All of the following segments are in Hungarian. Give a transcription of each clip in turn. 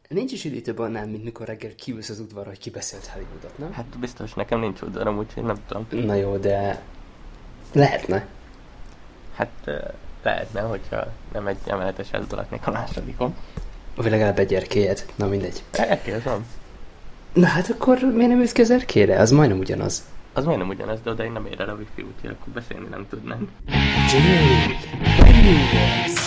Nincs is idő több annál, mint mikor reggel kiülsz az udvarra, hogy kibeszélt Hollywoodot, nem? Hát biztos nekem nincs udvarom, úgyhogy nem tudom. Na jó, de lehetne. Hát lehetne, hogyha nem egy emeletes házból laknék a másodikon. Vagy legalább egy erkélyed. Na mindegy. Erkély, az van. Na hát akkor miért nem ülsz ki az erkélyre? Az majdnem ugyanaz. Az majdnem ugyanaz, de oda én nem ér el a wifi, úgyhogy akkor beszélni nem tudnánk. Journey, brand new voice.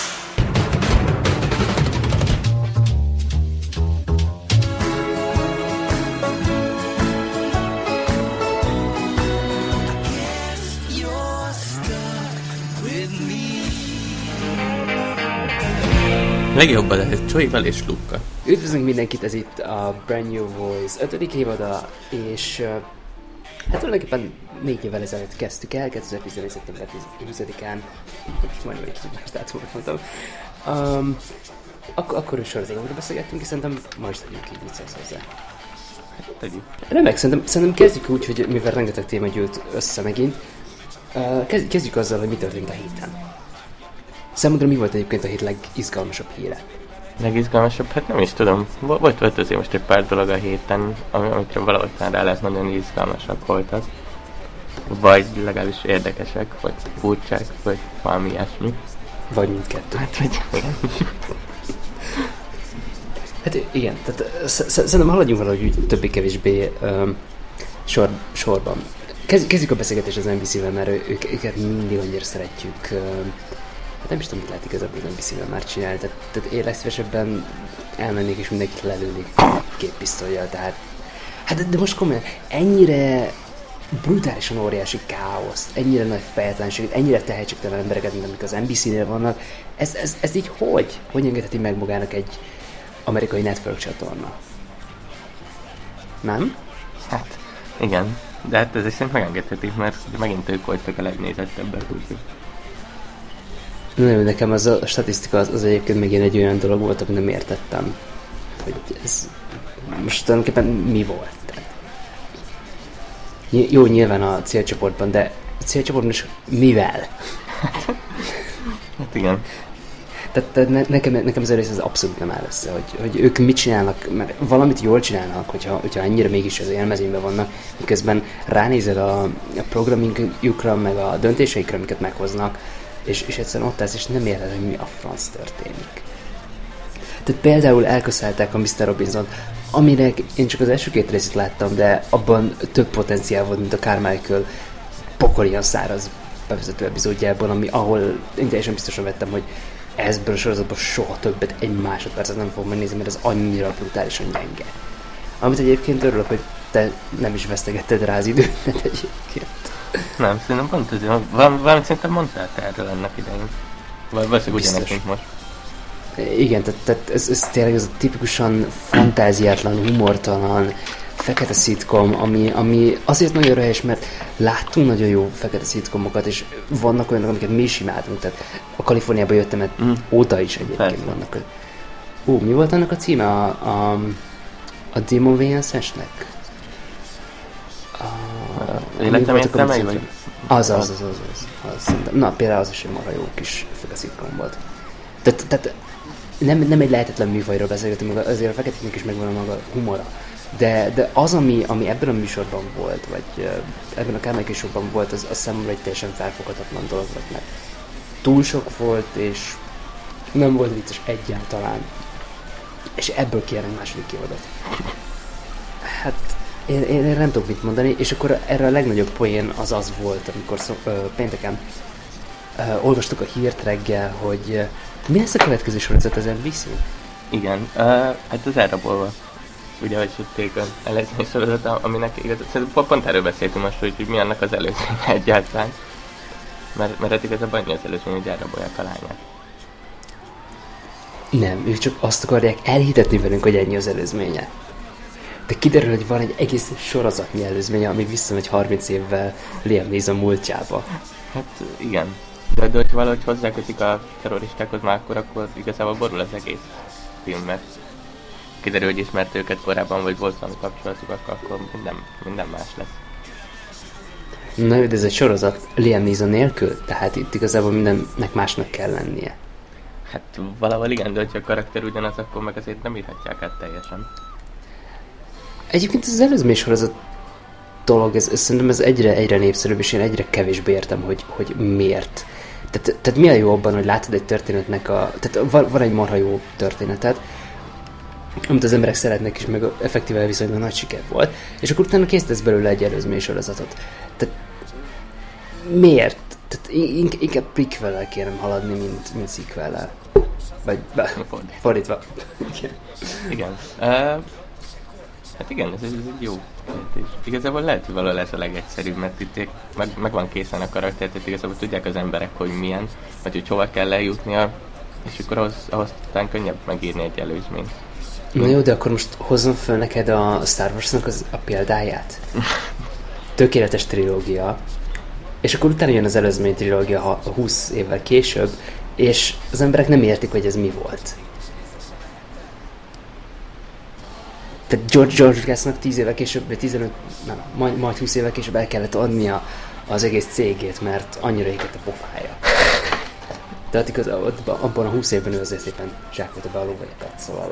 Legjobb ez Csóival és Lukkal. Üdvözlünk mindenkit, ez itt a Brand New Voice 5. évada, és hát tulajdonképpen 4 évvel ezelőtt kezdtük el, 2014. szeptember 20-án, majdnem egy kicsit más dátumot mondtam. Akkor is sorozatokról beszélgettünk, és szerintem ma is tegyünk így, mit szólsz hozzá. Tegyük. Remek, szerintem kezdjük úgy, hogy mivel rengeteg téma gyűlt össze megint, kezdjük azzal, hogy mi történt a héten. Számodra mi volt egyébként a hét legizgalmasabb híre? Legizgalmasabb? Hát nem is tudom. Volt azért most egy pár dolog a héten, amikre valahogy már rá lehet mondani, hogy izgalmasak voltak. Vagy legalábbis érdekesek, vagy furcsák, vagy valami ilyesmi. Vagy mindkettő. Hát vagy igen. Hát igen, tehát szerintem haladjunk valahogy úgy többé-kevésbé sorban. Kezdjük a beszélgetést az NBC-vel, mert őket mindig annyira szeretjük. Hát nem is tudom, mit lehet igazából az NBC-vel már csinálni. Tehát én legszívesebben elmennék és mindenkit lelőnék géppisztollyal. Tehát, hát de most komolyan, ennyire brutálisan óriási káoszt, ennyire nagy fejetlenséget, ennyire tehetségtelen embereket, mint amik az NBC-nél vannak, ez így hogy? Hogy engedheti meg magának egy amerikai network csatorna? Nem? Hát igen, de hát ezért szerint megengedhetik, mert megint ők voltak a legnézettebbek, úgyhogy. Nagyon, nekem az a statisztika az egyébként megint egy olyan dolog volt, amit nem értettem, hogy ez most tulajdonképpen mi volt. Jó, nyilván a célcsoportban, de a célcsoportban is mivel? Hát igen. Tehát nekem ez a rész az abszolút nem áll össze, hogy ők mit csinálnak, mert valamit jól csinálnak, hogyha ennyire mégis az élmezőnyben vannak, miközben ránézel a programingjukra, meg a döntéseikre, amiket meghoznak, és egyszerűen ott állsz, és nem érted, hogy mi a franc történik. Tehát például elköszálták a Mr. Robinson-t, aminek én csak az első 2 részét láttam, de abban több potenciál volt, mint a Carmichael pokolian száraz bevezető epizódjából, ahol én teljesen biztosan vettem, hogy ebből a sorozatban soha többet egy másodpercet nem fogom megnézni, mert ez annyira brutálisan gyenge. Amit egyébként örülök, hogy te nem is vesztegetted rá az időt egyébként. Nem, szerintem pont ez, valamit szerintem mondtál te erről ennek idején. Valószínűleg ugyanek, mint most. Igen, tehát ez tényleg ez a tipikusan fantáziátlan, humortalan, fekete szitkom, ami azért nagyon helyes, mert láttunk nagyon jó fekete szitkomokat, és vannak olyanok, amiket mi is imádunk. Tehát a Kaliforniába jöttem, mert oda is egyébként vannak. Mi volt annak a címe? A Demon Wayans-esnek? Életem értelmei, vagy? Az. Na, például az is egy marha jó kis fekete szitkom volt. Tehát nem egy lehetetlen műfajról beszélgetünk, azért a feketéknek is megvan a maga humora. De az, ami ebben a műsorban volt, vagy ebben a Carmichael Show-ban volt, az számomra egy teljesen felfoghatatlan dolog volt, mert túl sok volt, és nem volt vicces egyáltalán. És ebből kérnek második évadot. Hát, én nem tudok mit mondani, és akkor erre a legnagyobb poén az volt, amikor pénteken olvastuk a hírt reggel, hogy mi lesz a következő sorozat az NBC-n? Igen, hát az elrabolva. Ugye, hogy jötték az előzmény sorozat, aminek igazából pont erről beszéltünk most, hogy mi annak az előzménye egyáltalán. Mert hát igazából annyi az előzmény, hogy elrabolják a lányát. Nem, ők csak azt akarják elhitetni velünk, hogy ennyi az előzménye. De kiderül, hogy van egy egész sorozatnyi előzménye, ami visszamegy 30 évvel Liam Neeson múltjába. Hát igen. De hogyha valahogy hozzákötik a terroristákhoz már akkor igazából borul az egész film, mert kiderül, hogy ismert őket korábban, vagy volt valami kapcsolatuk, akkor minden más lesz. Na, de ez egy sorozat Liam Neeson nélkül, tehát itt igazából mindennek másnak kell lennie. Hát valahol igen, de hogyha a karakter ugyanaz, akkor meg azért nem írhatják át teljesen. Egyébként az előzmény sorozat dolog, szerintem ez egyre népszerűbb, és én egyre kevésbé értem, hogy miért. Tehát mi a jó abban, hogy látod egy történetnek tehát van egy marha jó történeted, amit az emberek szeretnek is, meg effektíve viszonylag nagy siker volt, és akkor utána készítesz belőle egy előzmény sorozatot. Tehát miért? Tehát inkább prequel-lel kérem haladni, mint sequel-lel. Vagy fordítva. Igen. Hát igen, ez egy jó kérdés. Igazából lehet, hogy valahol ez a legegyszerűbb, mert itt meg van készen a karakter, tehát igazából tudják az emberek, hogy milyen, vagy hogy hova kell eljutnia, és akkor ahhoz talán könnyebb megírni egy előzményt. Na jó, de akkor most hozzon föl neked a Star Wars-nak a példáját. Tökéletes trilógia. És akkor utána jön az előzmény trilógia 20 évvel később, és az emberek nem értik, hogy ez mi volt. Tehát George Lucasnak 10 évvel később, vagy 15, nem, majd 20 évvel később el kellett adnia az egész cégét, mert annyira égett a pofája. Tehát abban a 20 évben ő azért szépen zsákolta be a lóvegyetet, szóval...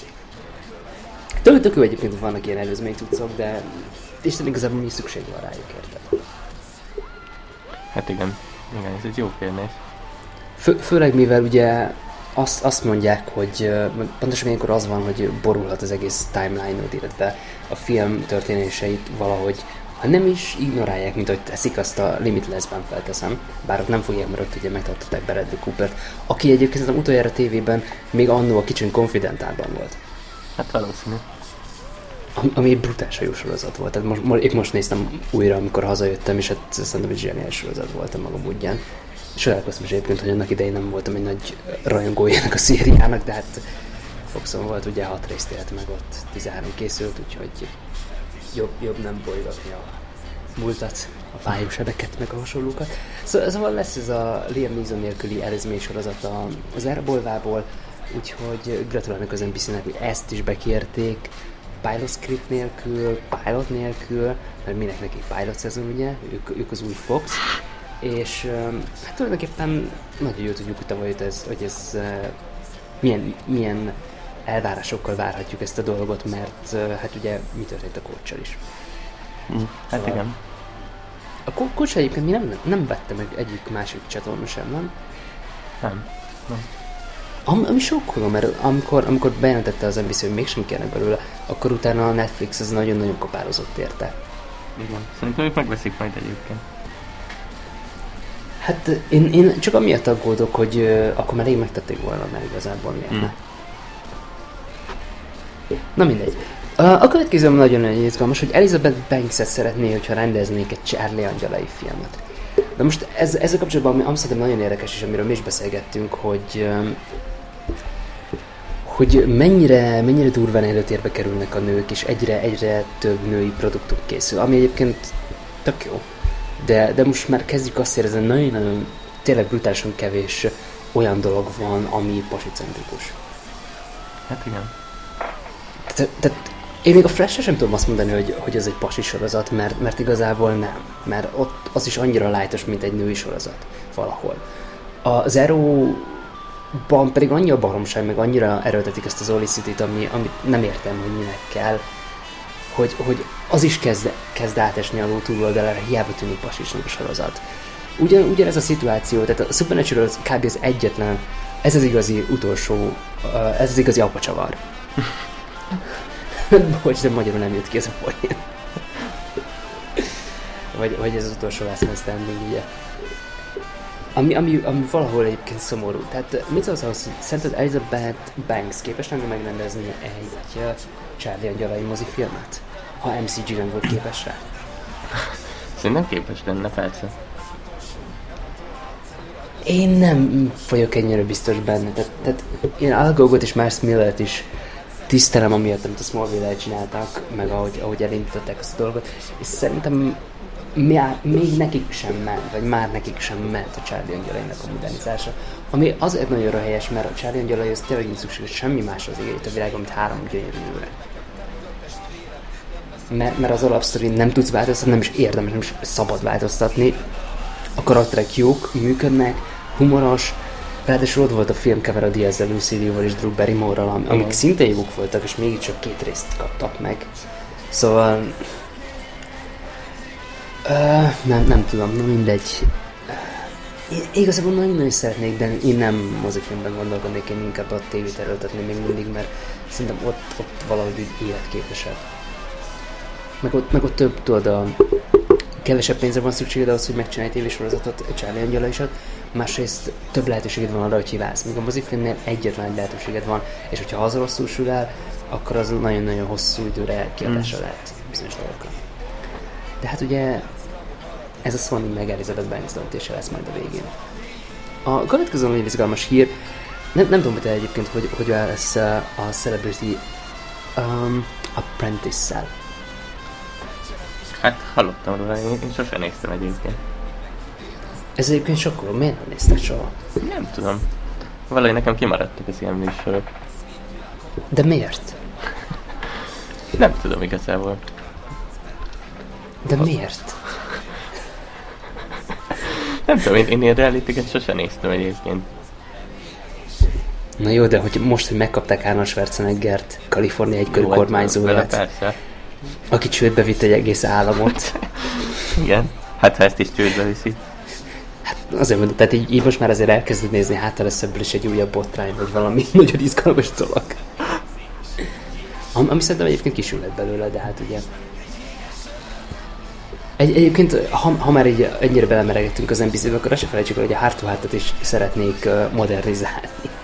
Tök jó egyébként, hogy vannak ilyen előzmény tudszok, de Isten igazából mi szükség van rájuk, érted? Hát igen, ez egy jó kérdés. Főleg mivel ugye azt mondják, hogy pontosan ilyenkor az van, hogy borulhat az egész timeline-od, illetve a film történéseit valahogy, ha nem is ignorálják, mint ahogy teszik, azt a Limitless-ben felteszem, bár ott nem fogják, mert ott ugye megtartották Bradley Coopert, aki egyébként az utoljára tévében még annó a Kitchen Confidentialban volt. Hát valószínű. Ami egy brutális jó sorozat volt. Tehát épp most néztem újra, amikor hazajöttem, és hát szerintem egy zseniális sorozat voltam magam útján. És elkoztam is egyébként, hogy annak idején nem voltam egy nagy rajongójának a szériának, de hát Foxon volt, ugye 6 részt élt meg ott, 13 készült, úgyhogy jobb nem bolygatni a múltat, a fájósebeket, meg a hasonlókat. Szóval lesz ez a Liam Neeson nélküli előzmény sorozat az Airbolvából, úgyhogy gratulálnak az NBC-nek, hogy ezt is bekérték, pilot script nélkül, pilot nélkül, mert minek neki pilot szezon, ugye, ők az új Fox, és hát tulajdonképpen nagyon jól tudjuk, hogy ez milyen elvárásokkal várhatjuk ezt a dolgot, mert hát ugye mi történt a Coachsal is. Hát szóval igen. A Coach egyébként mi nem vette meg egyik másik csatorna sem, nem? Nem. Ami sokkoló, mert amikor bejelentette az NBC, hogy mégsem kérnek belőle, akkor utána a Netflix az nagyon-nagyon kopározott érte. Igen. Szerintem ők megveszik majd egyébként. Hát én csak amiatt aggódok, hogy akkor már rég megtették volna, mert igazából miért ne. Na mindegy. A következő nagyon izgalmas, hogy Elizabeth Banks-et szeretné, hogyha rendeznék egy Charlie Angelai filmet. De most ezzel kapcsolatban ami szerintem nagyon érdekes, és amiről mi is beszélgettünk, hogy mennyire durván előtérbe kerülnek a nők, és egyre több női produktum készül, ami egyébként tök jó. De most már kezdjük azt érezni, nagyon tényleg brutálisan kevés olyan dolog van, ami pasicentrikus. Hát igen. Tehát én még a Flash-re sem tudom azt mondani, hogy ez egy pasi sorozat, mert igazából nem. Mert ott az is annyira lightos, mint egy női sorozat valahol. A Zero-ban pedig annyi a baromság, meg annyira erőltetik ezt az Olicity-t, amit nem értem, hogy minek kell, hogy az is kezd átesni a ló túloldalára, hiába tűnik pasisnak a sorozat. Ugyanez a szituáció, tehát a Supernatural kb. Az egyetlen, ez az igazi utolsó, ez az igazi apacsavar. Bocs, de magyarul nem jött ki ez a poén. vagy ez az utolsó last man standing, ugye. Ami valahol egyébként szomorú. Tehát mit szólsz ahhoz, hogy szerinted Elizabeth Banks képes lenne megrendezni egy Charlie Angelai mozifilmet? Ha MCG nem volt képes rá? Szerintem képes lenne, persze. Én nem vagyok ennyire biztos benne. Tehát én Al Gogot és Mars Millert is tisztelem amiatt, amit a Smallville-el csináltak, meg ahogy elindították ezt a dolgot, és szerintem még nekik sem ment, vagy már nekik sem ment a Charlie Angelainak a modernizása. Ami azért nagyon helyes, mert a Charlie Angelai az tényleg nincs szükséges semmi másra az égeit a világon, mint 3 gyönyörű nőre. Mert az alapsztorin nem tudsz változtatni, nem is érdemes, nem is szabad változtatni. A karakterek jók, működnek, humoros, Ráadásul ott volt a filmcover a Diaz de Lucidio-val és Drew Barrymore-ral, amik szintén jók voltak, és mégiscsak 2 részt kaptak meg. Szóval... nem tudom, mindegy. Én igazából nagyon szeretnék, de én nem mozifilmben gondolkodnék, én inkább a tévét erőltetném még mindig, mert szerintem ott valahogy úgy életképesebb. Meg ott több, tudod, kevesebb pénzre van szükséged ahhoz, hogy megcsinálj tévésorozatot, Charlie Angyalaisat, másrészt több lehetőséged van arra, hogy hibálsz. Míg a mozifilmnél egyetlen egy lehetőséged van, és hogyha az rosszul sül el, akkor az nagyon-nagyon hosszú időre kiadása lehet bizonyos dolgokra. De hát ugye ez a Sony meg Elizabeth Banks döntése lesz majd a végén. A következő nagyon izgalmas hír, nem tudom, hogy te egyébként, hogy lesz a Celebrity Apprentice-szel. Hát hallottam róla, én sosem néztem egyébként. Ez egyébként sokkoló, miért nem néztek soha? Nem tudom. Valahogy nekem kimaradtak az ilyen műsorok. De miért? Nem tudom igazából. De miért? Nem tudom, én ilyen reality-ket sosem néztem egyébként. Na jó, de hogy most, hogy megkapták Arnold Schwarzeneggert, Kalifornia egykörű kormányzóját, aki csődbe vitt egy egész államot. Igen, hát ha ezt is csődbe viszi. Hát azért mondom, tehát így most már azért elkezded nézni, hát lesz ebből is egy újabb botrány, vagy valami nagyon izgalmas dolog. Ami szerintem egyébként kisülhet belőle, de hát ugye... Egyébként, ha már így ennyire belemeregettünk az NBC-be, akkor azt se felejtsük el, hogy a Heart to Heart-ot is szeretnék modernizálni.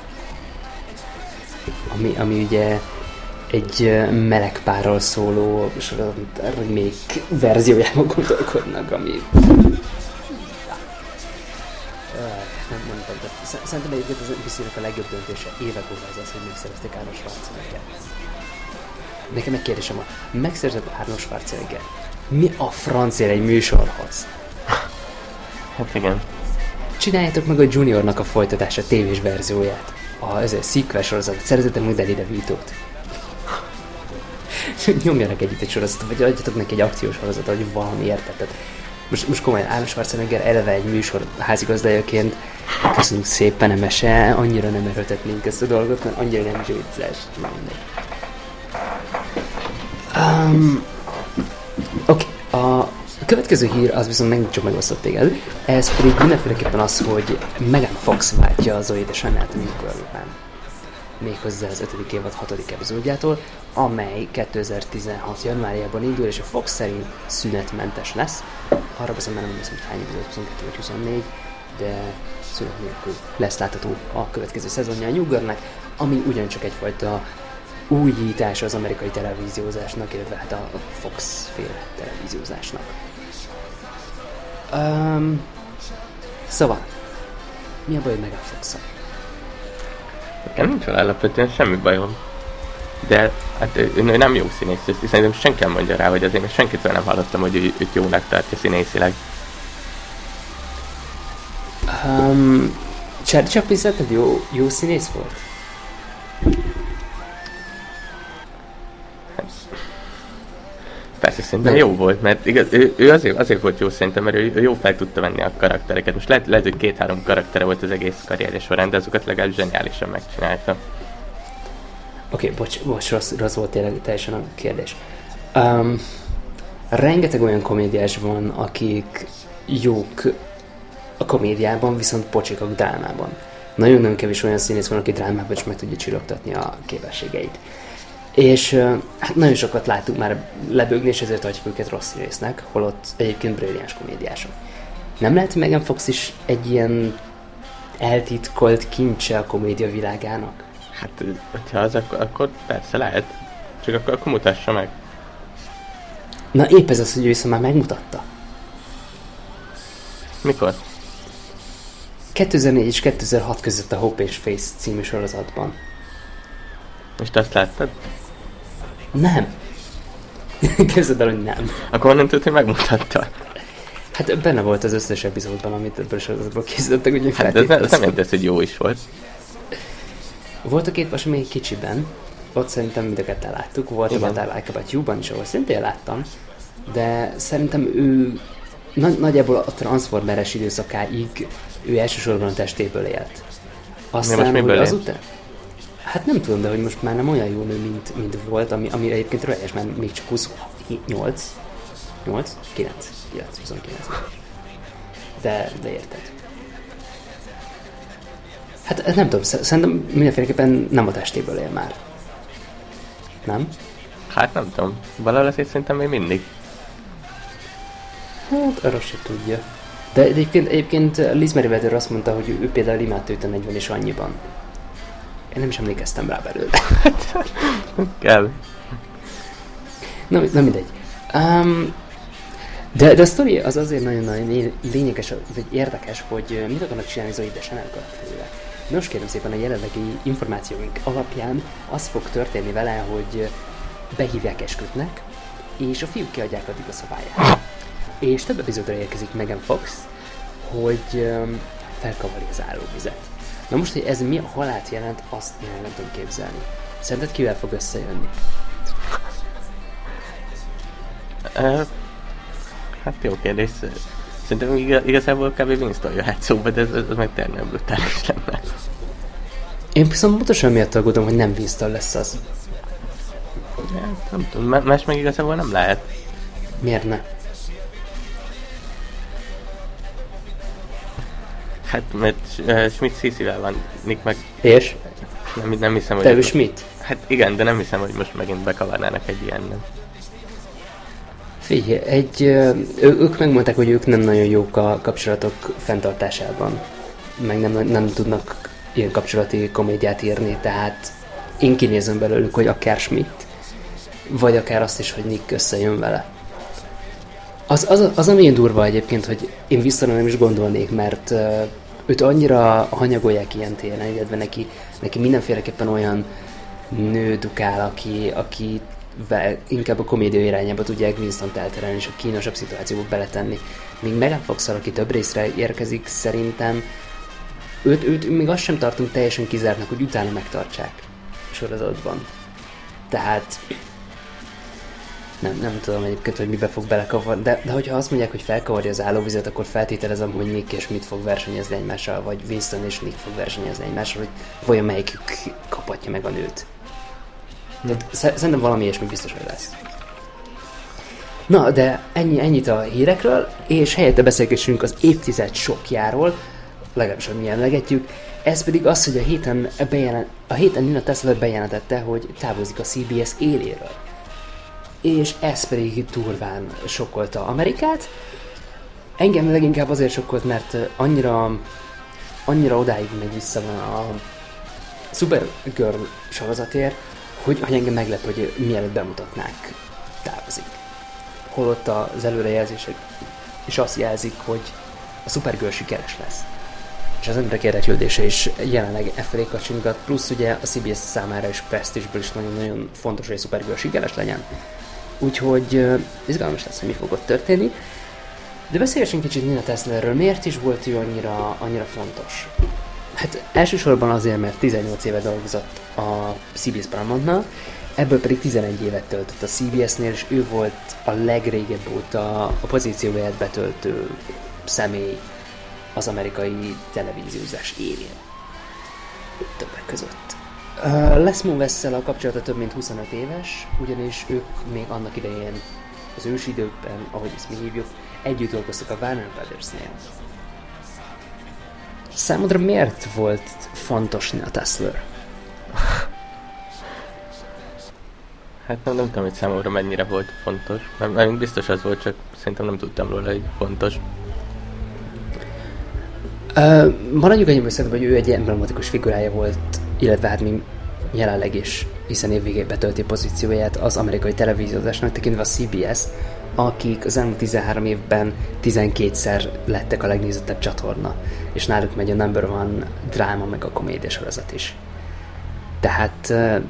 Ami ugye egy meleg párral szóló remake verziójában gondolkodnak, ami... Nem tudom, de szerintem egyébként az NBC-nek a legjobb döntése évek óta az, hogy megszerezték Arnold Schwarzenegger. Nekem egy kérdésem van, megszerzett Arnold Schwarzenegger. Mi a francia egy műsorhoz? Hát igen. Csináljátok meg a Juniornak a folytatása, tévés verzióját. Ez sequel sorozat, szerezzetek meg Danny DeVito-t. Nyomjanak egy sorozatot, vagy adjatok neki egy akciós sorozatot, vagy valami érted. Most komolyan Arnold Schwarzenegger eleve egy műsor házigazdájaként. Köszönjük szépen, Emese, annyira nem erőltetnénk ezt a dolgot, mert annyira nem is vicces. Oké, a következő hír az viszont megint csak megosztott téged. Ez pedig mindenféleképpen az, hogy Megan Fox váltja az édesanyját a Nickelodeonban. Méghozzá az 5. évad 6. epizódjától, amely 2016. januárjában indul, és a Fox szerint szünetmentes lesz. Arra viszont már nem hiszem, hogy hány epizód, 22 vagy 24, de szünet nélkül lesz látható a következő szezonja a New Girl-nek, ami ugyancsak egyfajta újítás az amerikai televíziózásnak, illetve hát a Fox-féle televíziózásnak. Szóval, mi a baj Megan Fox-szal? Nekem nincs vele alapvetően semmi bajom. De hát ő nem jó színész, és szerintem senki nem mondja rá, hogy azért, mert senkitől nem hallottam, hogy őt jónak tartja színészileg. Charlie Chaplin szerinted jó színész volt? Persze, szerintem jó volt, mert igaz, ő azért volt jó szerintem, mert ő jó fel tudta venni a karaktereket. Most lehet hogy 2-3 karaktere volt az egész karrierje során, de azokat legalább zseniálisan megcsinálta. Oké, bocs, rossz volt tényleg teljesen a kérdés. Rengeteg olyan komédiás van, akik jók a komédiában, viszont pocsikak drámában. Nagyon-nagyon kevés olyan színész van, aki drámában is meg tudja csillogtatni a képességeit. És hát nagyon sokat láttuk már lebőgni, és ezért adjuk őket rossz színésznek, holott egyébként brilliáns komédiások. Nem lehet Megan Fox is egy ilyen eltitkolt kincse a komédia világának? Hát, hogyha az, akkor persze lehet. Csak akkor mutassa meg. Na épp ez az, hogy ő viszont már megmutatta. Mikor? 2004 és 2006 között a Hope és Face című sorozatban. És te azt láttad? Nem. Képzeld el, hogy nem. Akkor onnan tudod, hogy megmutatta. Hát benne volt az összes epizódban, amit ebből a sorozatból készítettek, úgyhogy hát ez nem jelenti, hogy jó is volt. Volt a két vas még kicsiben, ott szerintem mind a ketten láttuk, volt a What I Like About You-ban is, ahol szintén láttam, de szerintem ő nagyjából a Transformeres időszakáig ő elsősorban a testéből élt. Aztán, hogy azután... Hát nem tudom, de hogy most már nem olyan jó nő, mint volt, ami egyébként rölyes, mert még csak 28, 9, 29. De érted. Hát nem tudom, szerintem mindenféleképpen nem a testéből él már. Nem? Hát nem tudom. Valahol azért szerintem még mindig. Hát arra se tudja. De egyébként Liz Meriwether azt mondta, hogy ő például imádta őt a 40 és annyiban. Én nem is emlékeztem rá belőle. Kell. Na mindegy. De a sztori az azért nagyon-nagyon lényeges, vagy érdekes, hogy mit akarnak csinálni Zoe Deschanel karakterével. Nos, kérem szépen, a jelenlegi információink alapján az fog történni vele, hogy behívják eskütnek, és a fiúk kiadják addig a szabályát. És több epizódra érkezik Megan Fox, hogy felkavarja az állóvizet. Na most, hogy ez mi a halált jelent, azt én nem tudom képzelni. Szerinted kivel fog összejönni? Hát jó kérdés. Szerintem igazából kb. Winston jöhet szóba, de ez meg tényleg brutális lenne. Én viszont pontosan miatt aggódom, hogy nem Winston lesz az. Hát, nem tudom, más meg igazából nem lehet. Miért ne? Hát, mert Schmidt Cecivel van, Nick meg... És? Nem hiszem, hogy... Te ő Schmidt? Hát igen, de nem hiszem, hogy most megint bekavarnának egy ilyennel. Figyelj, ők megmondták, hogy ők nem nagyon jók a kapcsolatok fenntartásában. Meg nem tudnak ilyen kapcsolati komédiát írni, tehát én kinézem belőlük, hogy akár Schmidt, vagy akár azt is, hogy Nick összejön vele. Az amilyen durva egyébként, hogy én vissza nem is gondolnék, mert őt annyira hanyagolják ilyen téren, illetve neki mindenféleképpen olyan nő dukál, aki inkább a komédia irányába tudják Winston-t elterelni, és a kínosabb szituációba beletenni. Míg Megan Fox-szal, aki több részre érkezik, szerintem őt még azt sem tartunk teljesen kizártnak, hogy utána megtartsák a sorozatban. Tehát nem tudom egyébként, hogy mibe fog belekavarni, de hogyha azt mondják, hogy felkavarja az állóvizet, akkor feltételezem, hogy Nick és Schmidt fog versenyezni egymással, vagy Winston és Nick fog versenyezni egymással, hogy vajon melyikük kaphatja meg a nőt. Szerintem valami ilyesmi biztos, hogy lesz. Na, de ennyit a hírekről, és helyette beszélgessünk az évtized sokjáról, legalábbis, hogy mi emlegetjük. Ez pedig az, hogy a héten Nina Tesler bejelentette, hogy távozik a CBS éléről. És ez pedig durván sokkolta Amerikát. Engem leginkább azért sokkolt, mert annyira odáig megy vissza a Supergirl sorozatért, hogy engem meglep, hogy mielőtt bemutatnák, távozik. Holott az előrejelzések is azt jelzik, hogy a Supergirl sikeres lesz. És az emberek érdeklődése is jelenleg efelé kacsingat, plusz ugye a CBS számára is presztízsből is nagyon-nagyon fontos, hogy a Supergirl sikeres legyen. Úgyhogy izgalmas lesz, hogy mi fog ott történni. De beszéljünk kicsit Nina Teslerről. Miért is volt ő annyira fontos? Hát elsősorban azért, mert 18 éve dolgozott a CBS Paramountnál, ebből pedig 11 évet töltött a CBS-nél, és ő volt a legrégebb óta a pozícióját betöltő személy az amerikai televíziózás élén. Többek között. Les Moonves-szel a kapcsolata több mint 25 éves, ugyanis ők még annak idején, az ősidőkben, ahogy ezt mi hívjuk, együtt dolgoztak a Warner Brothers-nél. Számodra miért volt fontos Nina Tesler? Hát nem tudom, hogy számomra mennyire volt fontos. Mert biztos az volt, csak szerintem nem tudtam róla, hogy fontos. Maradjuk annyiból szerintem, hogy ő egy emblematikus figurája volt, illetve hát mi jelenleg is, hiszen évvégén betölti pozícióját az amerikai televíziózásnak, tekintve a CBS, akik az elmúlt 13 évben 12-szer lettek a legnézettebb csatorna, és náluk megy a number one dráma, meg a komédia sorozat is. Tehát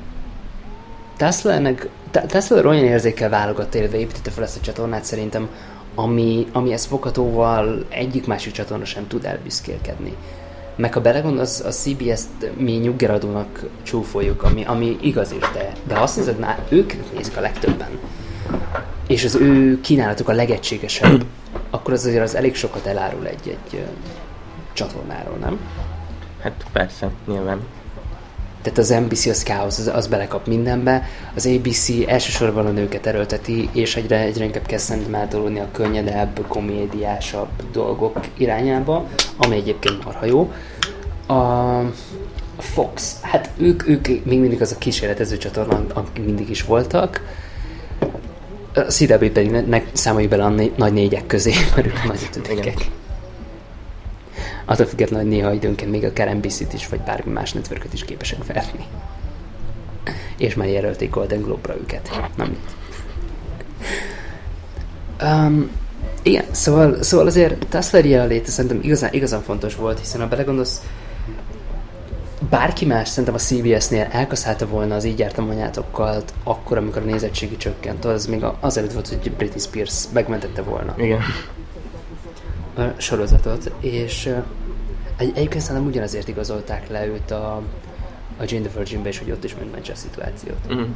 Tesler olyan érzékkel válogatta, illetve építette fel ezt a csatornát szerintem, ami ezt foghatóval egyik-másik csatorna sem tud elbüszkélkedni. Meg ha belegondolsz, a CBS-t mi nyuggeradónak csúfoljuk, ami igaz is, de azt nézed, már ők nézik a legtöbben. És az ő kínálatuk a legegységesebb, akkor az azért az elég sokat elárul egy csatornáról, nem? Hát persze, nyilván. Tehát az NBC, az káosz, az belekap mindenbe, az ABC elsősorban a nőket erőlteti, és egyre inkább kezd szerintem eltolódni a könnyedebb, komédiásabb dolgok irányába, ami egyébként marha jó. A Fox, hát ők még mindig az a kísérletező csatorna, akik mindig is voltak. A CW pedig számoljuk bele a nagy négyek közé, mert ők a nagy ötödikek. Attól függetlenül, hogy néha időnként még akár NBC-t is, vagy bármi más networköt is képesek verni. És már jelölték Golden Globe-ra őket. Nem így. Igen, szóval azért Tassler jelenléte szerintem igazán fontos volt, hiszen ha belegondolsz, bárki más szerintem a CBS-nél elkaszálta volna az Így jártam anyátokkal akkor, amikor a nézettségi csökkent, az még azelőtt volt, hogy Britney Spears megmentette volna. Igen. A sorozatot, és egyébként szerintem ugyanazért igazolták le őt a Jane the Virginbe is, hogy ott is megmentse a szituációt. Mm.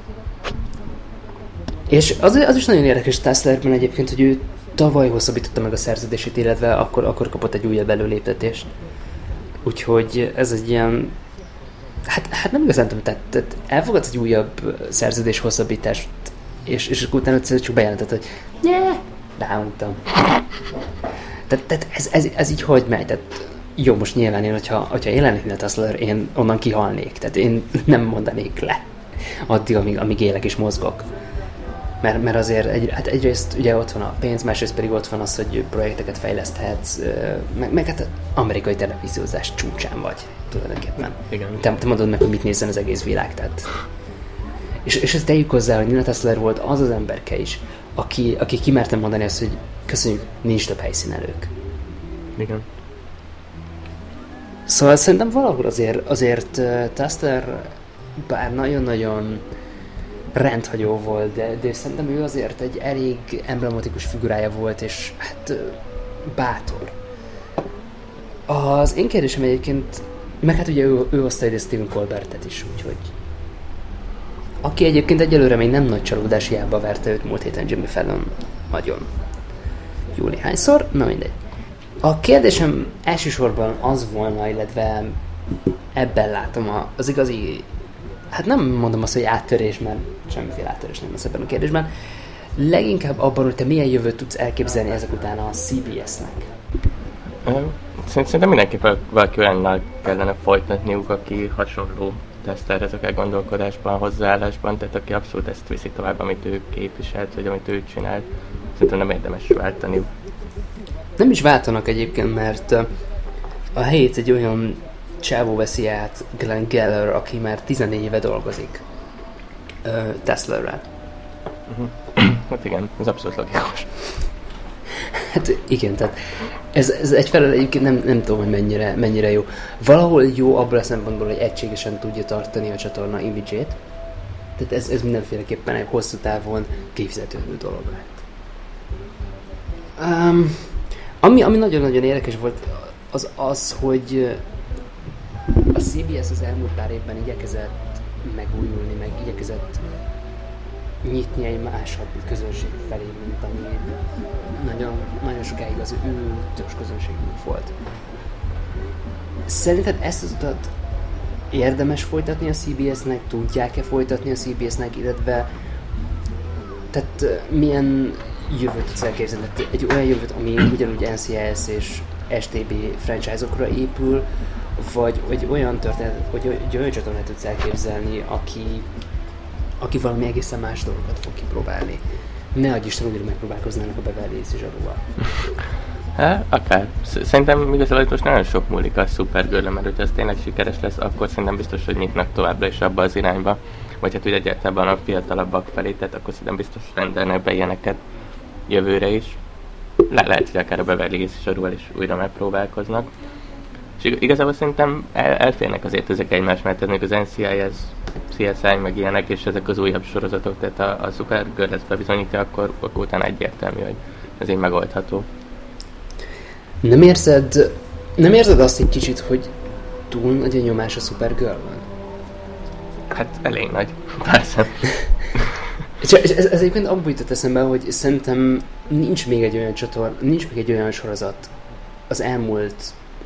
És az is nagyon érdekes Tasslerben egyébként, hogy ő tavaly hosszabbította meg a szerződését, illetve akkor kapott egy újabb előléptetést. Úgyhogy ez egy ilyen... Hát nem igazán tudom, tehát elfogadsz egy újabb szerződés hosszabbítást, és utána csak bejelentett, hogy ráuntam. Tehát ez így hogy megy? Tehát jó, most nyilván én, hogyha én lennék a Tassler, én onnan kihalnék. Tehát én nem mondanék le addig, amíg élek és mozgok. Mert azért egyrészt ugye ott van a pénz, másrészt pedig ott van az, hogy projekteket fejleszthetsz, meg hát amerikai televíziózás csúcsán vagy tulajdonképpen. Igen. Te mondod meg, hogy mit nézzen az egész világ. Tehát. És ezt tegyük hozzá, hogy Nina Tassler volt az az emberke is, aki kimerte mondani azt, hogy köszönjük, nincs több helyszínelők. Igen. Szóval szerintem valahol azért Tassler bár nagyon-nagyon rendhagyó volt, de szerintem ő azért egy elég emblematikus figurája volt, és hát bátor. Az én kérdésem egyébként, meg hát ugye ő hozta ide Stephen Colbertet is, úgyhogy aki egyébként egyelőre még nem nagy csalódás, hiába verte őt múlt héten Jimmy Fallon nagyon jó néhányszor, na mindegy. A kérdésem elsősorban az volna, illetve ebben látom az igazi, hát nem mondom azt, hogy áttörés, mert semmiféle áttörés nem lesz ebben a kérdésben, leginkább abban, hogy te milyen jövőt tudsz elképzelni ezek után a CBS-nek. Szerintem mindenképpen valaki olyannal kellene folytatniuk, aki hasonló tesztelrezek gondolkodásban, hozzáállásban, tehát aki abszolút ezt viszi tovább, amit ő képviselt, vagy amit ő csinált. Szerintem nem érdemes váltaniuk. Nem is váltanak egyébként, mert a helyét egy olyan csávó veszi át, Glenn Geller, aki már 14 éve dolgozik Tasslerrel. Hát igen, ez abszolút logikus. Hát igen, tehát ez egyfelől egyébként nem tudom, hogy mennyire jó. Valahol jó abból a szempontból, hogy egységesen tudja tartani a csatorna image-ét. Tehát ez mindenféleképpen egy hosszú távon kifizetődő dolog lehet. Ami nagyon-nagyon érdekes volt, az, hogy a CBS az elmúlt pár évben igyekezett megújulni, meg igyekezett nyitni egy másabb közönség felé, mint ami nagyon sokáig az ő törzs közönségünk volt. Szerinted ezt az utat érdemes folytatni a CBS-nek? Tudják-e folytatni a CBS-nek? Illetve tehát milyen jövőt tudsz elképzelni? Egy olyan jövőt, ami ugyanúgy NCIS és STB franchise-okra épül, vagy egy olyan történet, vagy egy olyan csatornát tudsz elképzelni, aki valami egészen más dolgokat fog kipróbálni. Ne adj Isten, újra megpróbálkoznának a Beverly Hills és Zsarúval. Hát, akár. Szerintem igazából most nagyon sok múlik a Supergirl-re, mert hogyha ez tényleg sikeres lesz, akkor szerintem biztos, hogy nyitnak továbbra is abba az irányba. Vagy hát úgy egyáltalán a fiatalabbak felé, tehát akkor szerintem biztos rendelnek be ilyeneket jövőre is. Lehet, hogy akár a Beverly Hills és Zsarúval is újra megpróbálkoznak. És igazából szerintem elférnek azért ezek egymás, mert még az NCIS, CSI meg ilyenek, és ezek az újabb sorozatok, tehát a Supergirl ezt bebizonyítja, akkor utána egyértelmű, hogy ez így megoldható. Nem érzed azt egy kicsit, hogy túl nagy a nyomás a Supergirl-ben? Hát elég nagy, persze. Ez egyébként abból jutott eszembe, hogy szerintem nincs még egy olyan sorozat az elmúlt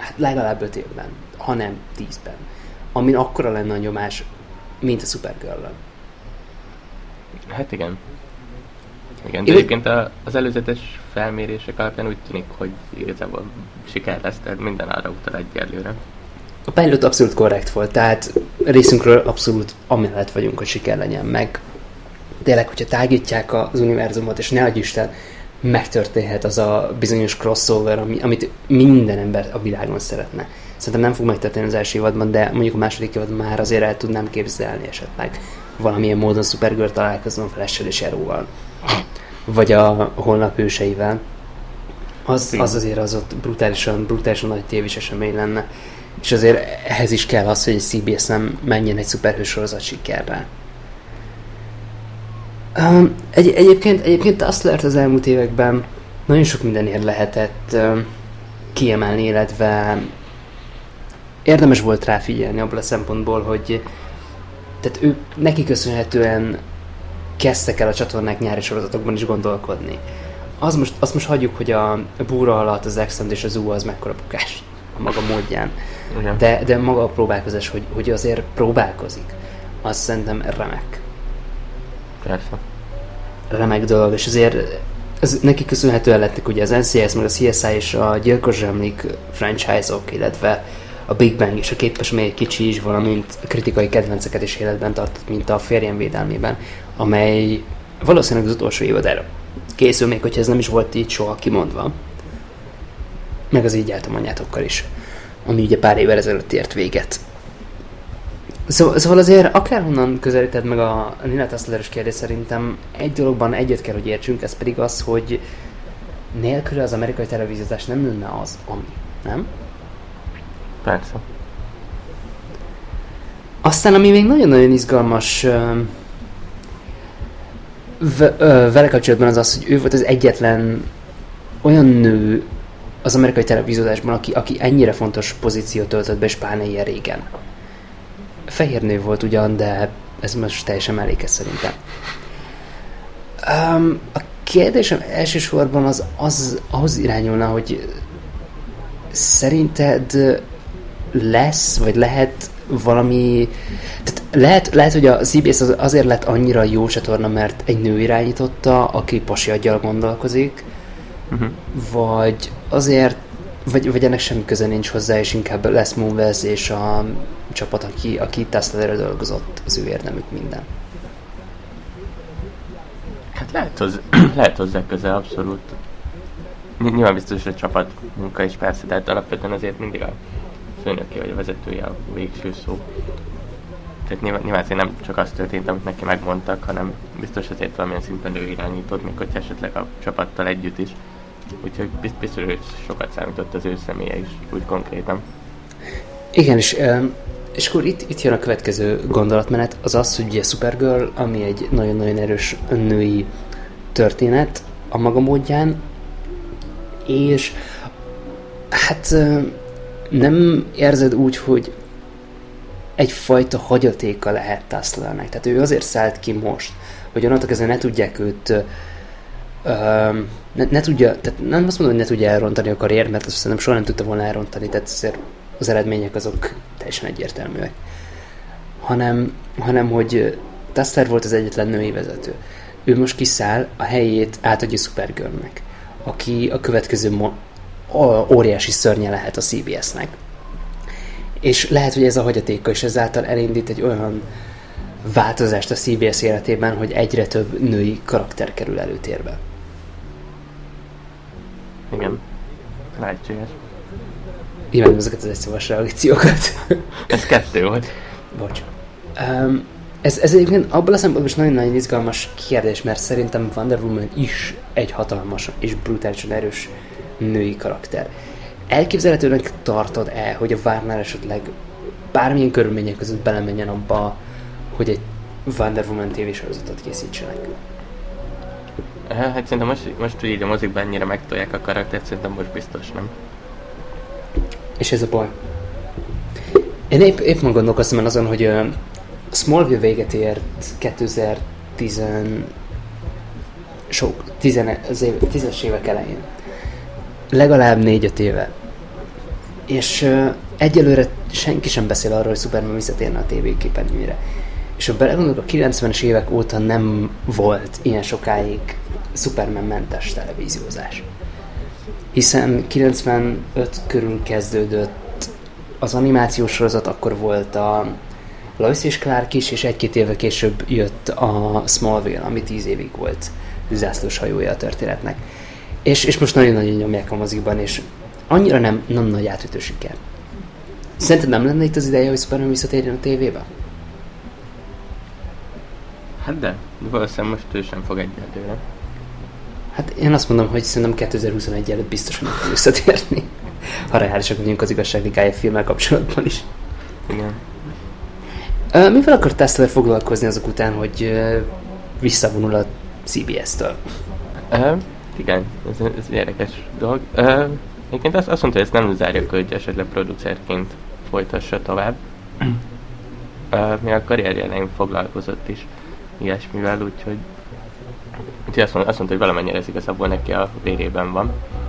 hát legalább 5 évben, hanem 10-ben, amin akkora lenne a nyomás, mint a Supergirl-en. Hát igen. Igen, de egyébként az előzetes felmérések alapján úgy tűnik, hogy igazából siker lesz, tehát minden arra utal egyelőre. A pilot abszolút korrekt volt, tehát részünkről abszolút amellett vagyunk, hogy siker legyen meg. Tényleg, hogyha tágítják az univerzumot, és ne adj Isten, megtörténhet az a bizonyos crossover, amit minden ember a világon szeretne. Szerintem nem fog megtörténni az első évadban, de mondjuk a második évadban már azért el tudnám képzelni esetleg valamilyen módon Supergirl találkozom Flash-sel és Arrow-val. Vagy a holnap őseivel. Az azért az ott brutálisan nagy tévés esemény lenne. És azért ehhez is kell az, hogy egy CBS nem menjen egy szuperhős sorozat sikerrel. Egyébként azt lehet az elmúlt években nagyon sok mindenért lehetett kiemelni, illetve érdemes volt rá figyelni abból a szempontból, hogy tehát neki köszönhetően kezdtek el a csatornák nyári sorozatokban is gondolkodni. Azt most hagyjuk, hogy a búra alatt az Extend és az U az mekkora bukás a maga módján. De maga a próbálkozás, hogy azért próbálkozik, az szerintem remek. Persze. Remek dolog, és azért neki köszönhetően lettek ugye az NCIS, meg a CSI és a Gyilkos Zsemlik franchise-ok, illetve a Big Bang és a képes még egy kicsi is, valamint kritikai kedvenceket is életben tartott, mint a Férjem védelmében, amely valószínűleg az utolsó évadára készül, még hogyha ez nem is volt így soha kimondva. Meg az Így jártam anyátokkal is, ami ugye pár évvel ezelőtt ért véget. Szóval azért akárhonnan közelíted meg a Nina Tesler-es kérdés, szerintem egy dologban egyet kell, hogy értsünk, ez pedig az, hogy nélküle az amerikai televíziózás nem lenne az, ami, nem? Persze. Aztán, ami még nagyon-nagyon izgalmas vele kapcsolatban az az, hogy ő volt az egyetlen olyan nő az amerikai televíziózásban, aki ennyire fontos pozíciót töltött be, és pláne ilyen régen. Fehér nő volt ugyan, de ez most teljesen mellékes szerintem. A kérdésem elsősorban az ahhoz irányulna, hogy szerinted lesz, vagy lehet valami... Tehát lehet, hogy a CBS azért lett annyira jó csatorna, mert egy nő irányította, aki pasi aggyal gondolkozik, vagy azért, vagy ennek semmi köze nincs hozzá, és inkább Les Moonves és a csapat, aki Tesla-re dolgozott, az ő érdemük minden. Hát lehet hozzá köze, abszolút. Nyilván biztos, hogy csapat munka is persze, de alapvetően azért mindig a főnöki vagy a vezetője a végső szó. Tehát nyilván azért nem csak az történt, amit neki megmondtak, hanem biztos azért valamilyen szinten ő irányított, még hogyha esetleg a csapattal együtt is. Úgyhogy biztos, hogy sokat számított az ő személye is, úgy konkrétan. Igen, és akkor itt jön a következő gondolatmenet, az az, hogy ugye Supergirl, ami egy nagyon-nagyon erős női történet a maga módján, és hát nem érzed úgy, hogy egyfajta hagyatéka lehet Tesla-nek. Tehát ő azért szállt ki most, hogy onnantól kezdve ne tudják őt ne tudja, tehát nem azt mondom, hogy ne tudja elrontani a karriert, mert azt szerintem soha nem tudta volna elrontani, tehát azért az eredmények azok teljesen egyértelműek. Hanem hogy Tesla volt az egyetlen női vezető. Ő most kiszáll, a helyét átadja Supergirlnek, aki a következő óriási szörnye lehet a CBS-nek. És lehet, hogy ez a hagyatéka is ezáltal elindít egy olyan változást a CBS életében, hogy egyre több női karakter kerül előtérbe. Igen, lehetséges. Imádom ezeket az egyszavas reakciókat. Ez 2 volt. Bocs. Ez egyébként abban a szempontból is nagyon-nagyon izgalmas kérdés, mert szerintem Wonder Woman is egy hatalmas és brutálisan erős női karakter. Elképzelhetőnek tartod-e, hogy a Warner esetleg bármilyen körülmények között belemenjen abba, hogy egy Wonder Woman tévésorozatot készítsenek? Hát szerintem most hogy így a mozikban ennyire megtolják a karaktert, szerintem most biztos nem. És ez a baj. Én épp ma gondolkoztam azon, hogy Smallville véget ért 2010-es évek elején. Legalább 4-5 éve És egyelőre senki sem beszél arról, hogy Superman visszatérne a tévéképernyőre. És ha belegondolok, a 90-es évek óta nem volt ilyen sokáig Superman-mentes televíziózás. Hiszen 95 körül kezdődött az animációs sorozat, akkor volt a Lois és Clark is, és egy-két évvel később jött a Smallville, ami 10 évig volt zászlós hajója a történetnek. És most nagyon-nagyon nyomják a mozikban, és annyira nem nagy átütő siker. Szerinted nem lenne itt az ideje, hogy Superman visszatérjen a tévébe? Hát de valószínűleg most ő sem fog egyáltalán. Hát én azt mondom, hogy szerintem 2021 előtt biztosan nem fog visszatérni. Ha reálisak vagyunk az igazságligája filmmel kapcsolatban is. Igen. Mivel akar Tesla foglalkozni azok után, hogy visszavonul a CBS-től? Igen, ez érdekes dolog. Egyébként azt mondta, hogy ezt nem zárja, hogy esetleg producerként folytassa tovább. Mi a karrier elején foglalkozott is ilyesmivel, úgyhogy azt mondta, hogy valamennyire ez igazából neki a vérében van.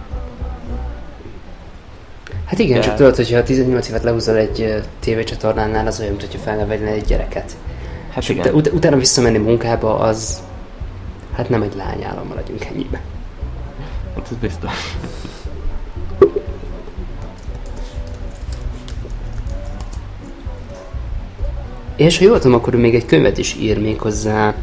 Hát igen, csak tudod, hogyha 18 évet lehúzol egy tévécsatornánál, az olyan, mint hogyha felnevelne egy gyereket. Hát igen. Utána visszamenni munkába, az hát nem egy lányállam, maradjunk ennyibe. Hát ez biztos. És ha jól tudom, akkor ő még egy könyvet is ír, méghozzá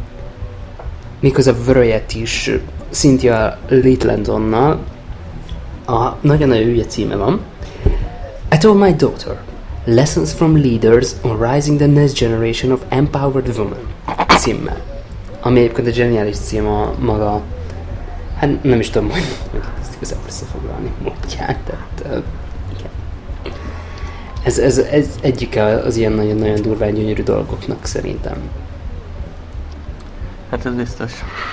Variety-s Cynthia Littlandonnal. Nagyon-nagyon ügye címe van. I told my daughter, Lessons from Leaders on Rising the Next Generation of Empowered Women címmel. Ami egyébként a zseniális cím a maga, hát nem is tudom, hogy ezt igazából összefoglalni módján, tehát ez egyike az ilyen nagyon-nagyon durván gyönyörű dolgoknak szerintem. Hát ez biztos.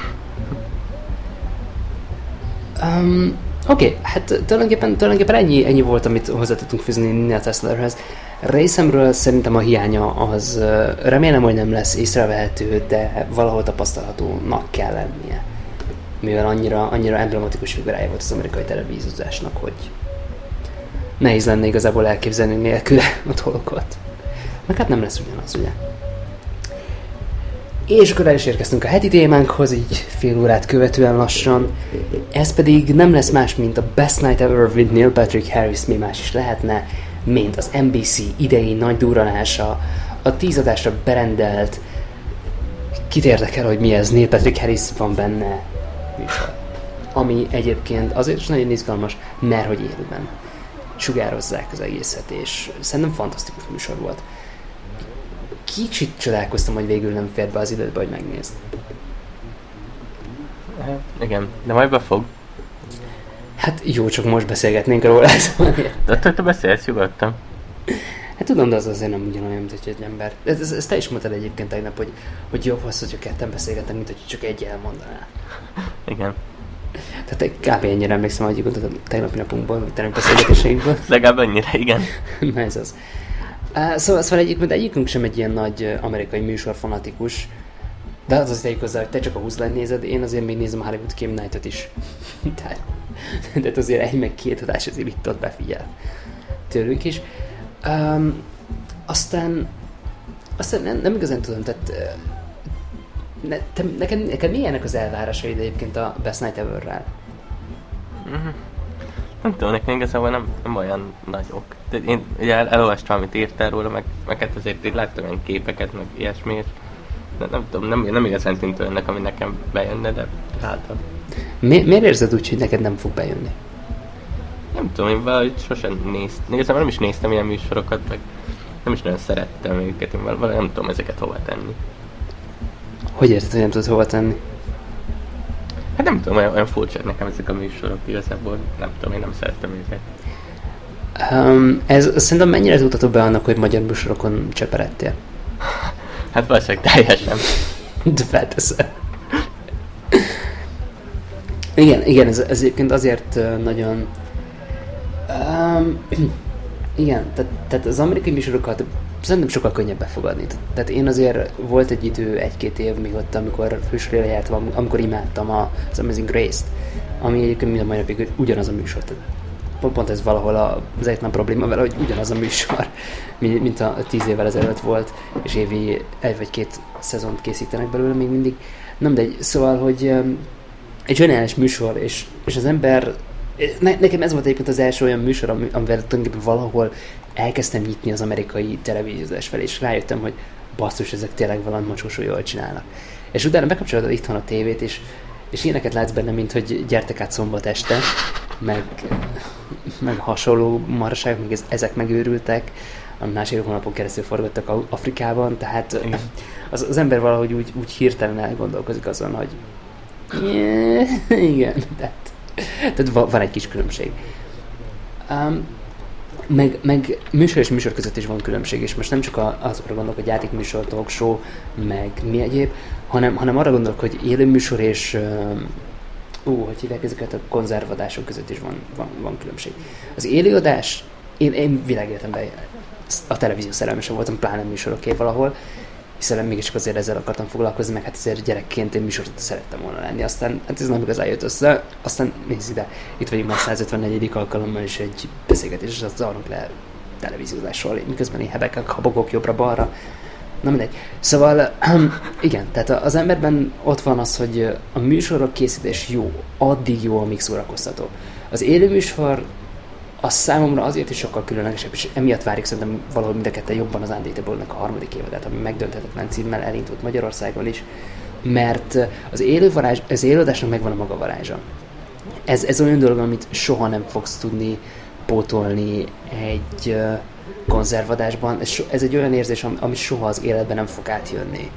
Oké, hát tulajdonképpen ennyi volt, amit hozzá tudtunk fűzni Nina Teslerhez. Részemről szerintem a hiánya az, remélem, hogy nem lesz észrevehető, de valahol tapasztalhatónak kell lennie. Mivel annyira emblematikus figurája volt az amerikai televíziózásnak, hogy nehéz lenne igazából elképzelni nélküle a dolgokat. Meg hát nem lesz ugyanaz, ugye? És akkor el is érkeztünk a heti témánkhoz, így fél órát követően lassan. Ez pedig nem lesz más, mint a Best Night Ever with Neil Patrick Harris, mi más is lehetne, mint az NBC idei nagy durranása, a 10 adásra berendelt, kit érdekel, hogy mi ez, Neil Patrick Harris van benne műsor. Ami egyébként azért is nagyon izgalmas, mert hogy élőben sugározzák az egészet, és szerintem fantasztikus műsor volt. Kicsit csodálkoztam, hogy végül nem fér be az időbe, hogy megnézd. Igen, de majd befog. Hát jó, csak most beszélgetnénk róla. De te beszélsz nyugodtan. Hát tudom, de az azért nem ugyanolyan, mint hogy egy ember. Ezt te is mondtad egyébként tegnap, hogy jobb az, hogyha ketten beszélgetnek, mint hogy csak egy elmondaná. Igen. Tehát kb. Ennyire emlékszem, hogy a tegnapi napunkból, vagy tegnapi beszélgetéseinkből. Legalább annyira, igen. Na ez az. Szóval egyikünk sem egy ilyen nagy amerikai műsorfanatikus, de az tegyük hozzá, hogy te csak a 20 nézed, én azért még nézem a Hollywood Game Night-ot is. Tehát azért egy meg két adás azért itt ott befigyel tőlünk is. Aztán nem igazán tudom, tehát neked milyenek az elvárásaid egyébként a Best Night Ever-rel? Nem tudom, nekem igazából nem olyan nagyok. De én ugye elolvastam, amit írtál róla, meg hát azért így láttam olyan képeket, meg ilyesmi, és nem tudom, nem igazán tűnt olyannak, ami nekem bejönne, de látom. Miért érzed úgy, hogy neked nem fog bejönni? Nem tudom, én valahogy sosem néztem. Igazából nem is néztem ilyen műsorokat, meg nem is nagyon szerettem őket, én valahogy nem tudom ezeket hova tenni. Hogy érted, hogy nem tudod hova tenni? Hát nem tudom, olyan furcsák nekem ezek a műsorok igazából, nem tudom, én nem szerettem őket. Ez szerintem mennyire tudható be annak, hogy magyar műsorokon cseperedtél? Hát valószínűleg teljesen. De felteszed. Igen, ez egyébként azért nagyon... igen, tehát az amerikai műsorokat szerintem sokkal könnyebb befogadni. Tehát én azért volt egy idő, 1-2 év még ott, amikor fősorra jártam, amikor imádtam az Amazing Grace-t, ami egyébként mind a mai napig ugyanaz a műsor. Tehát pont ez valahol az egyetlen probléma vele, hogy ugyanaz a műsor, mint a 10 évvel ezelőtt volt, és évi 1 vagy 2 szezont készítenek belőle még mindig. Nem, de szóval, hogy egy zseniális műsor, és az ember, nekem ez volt egyébként az első olyan műsor, amivel tulajdonképpen valahol elkezdtem nyitni az amerikai televíziózás felé, és rájöttem, hogy basszus, ezek tényleg valami mocsósú jól csinálnak. És utána bekapcsolod itthon a tévét, és ilyeneket látsz benne, mint hogy gyertek át szombat este, meg hasonló marság, meg ezek megőrültek, a másik hónapon keresztül forgattak Afrikában, tehát az ember valahogy úgy hirtelen elgondolkozik azon, hogy igen, tehát van egy kis különbség. Meg műsor és műsor között is van különbség, és most nem csak azokra gondolok, hogy játékműsor, talk show, meg mi egyéb, hanem arra gondolok, hogy élőműsor és hogy hívják ezeket, a konzervadások között is van különbség. Az élőadás, én világéletemben a televízió szerelmese voltam, pláne műsoroké valahol, hiszen mégiscsak azért ezzel akartam foglalkozni, meg hát azért gyerekként én műsort szerettem volna lenni, aztán hát ez nem igazán jött össze, aztán nézd ide, itt vagyunk már 154. alkalommal is egy beszélgetés, és az arról le televíziózásról, miközben én hebekek, habogok jobbra-balra, na mindegy. Szóval, igen, tehát az emberben ott van az, hogy a műsorok készítés jó, addig jó, amíg szórakoztató. Az élőműsor az számomra azért is sokkal különlegesebb, és emiatt várjuk szerintem valahol mind a ketten jobban az Undateable-nek a 3. évadát, ami megdönthetetlen címmel elindult Magyarországon is, mert az élőadásnak megvan a maga varázsa. Ez olyan dolog, amit soha nem fogsz tudni pótolni egy konzervadásban. Ez egy olyan érzés, ami soha az életben nem fog átjönni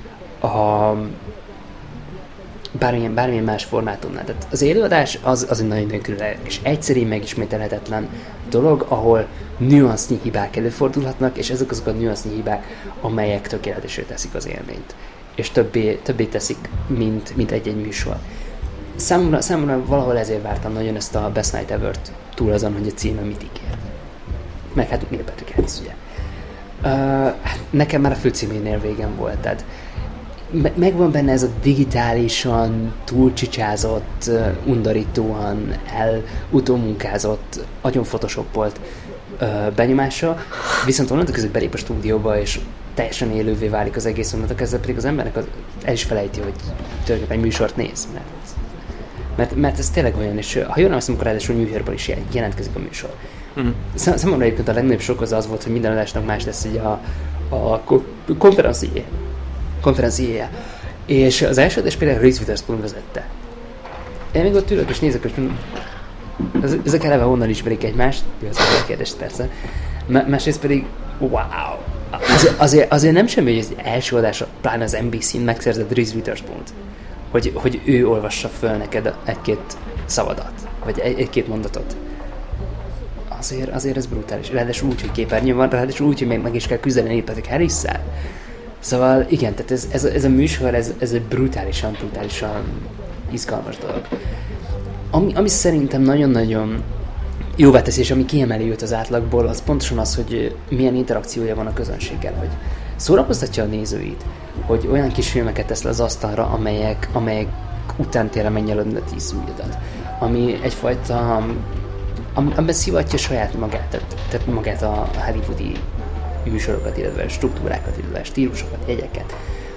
bármilyen más formátumnál. Tehát az élőadás az egy nagyon különleges, egyszerű, megismételhetetlen dolog, ahol nüansznyi hibák előfordulhatnak, és ezek azok a nüansznyi hibák, amelyek tökéletesre teszik az élményt. És többé teszik, mint egy műsor. Számomra valahol ezért vártam nagyon ezt a Best Night Ever-t, túl azon, hogy a címe mit ígér. Meg hát Neil Patrick Harris, ugye. Nekem már a főcíménél végem volt, tehát megvan benne ez a digitálisan túlcsicsázott, undorítóan utómunkázott, nagyon photoshopolt benyomása, viszont onnantól kezdve belép a stúdióba, és teljesen élővé válik az egész, onnantól kezdve pedig az embernek el is felejti, hogy tulajdonképpen egy műsort néz, mert ez tényleg olyan, és ha jól emlékszem, akkor ráadásul New Yorkban is jelentkezik a műsor. Számomra egyébként a legnagyobb sok az volt, hogy minden adásnak más lesz így a konferenciája. És az első adás például Reese Witherspoon vezette. Én még ott ülök és nézek, hogy ezek eleve honnan ismerik egymást, az a kérdés persze. Másrészt pedig, wow! Azért nem semmi, hogy az első adásra, pláne az NBC-n megszerzett Reese Witherspoont, hogy ő olvassa föl neked egy-két szavadat, vagy egy-két mondatot. Azért ez brutális. Ráadásul úgy, hogy képernyőn van, ráadásul úgy, hogy meg is kell küzdeni Neil Patrick Harris-szel. Szóval igen, tehát ez a műsor, ez egy brutálisan izgalmas dolog. Ami szerintem nagyon-nagyon jóvá teszi, és ami kiemeli őt az átlagból, az pontosan az, hogy milyen interakciója van a közönséggel, hogy szórakoztatja a nézőit, hogy olyan kis filmeket tesz le az asztalra, amelyek után tényleg megnyelődne 10 ujjadat. Ami egyfajta, amiben szivatja saját magát, tehát magát a hollywoodi műsorokat, illetve struktúrákat, illetve stílusokat, jegyeket.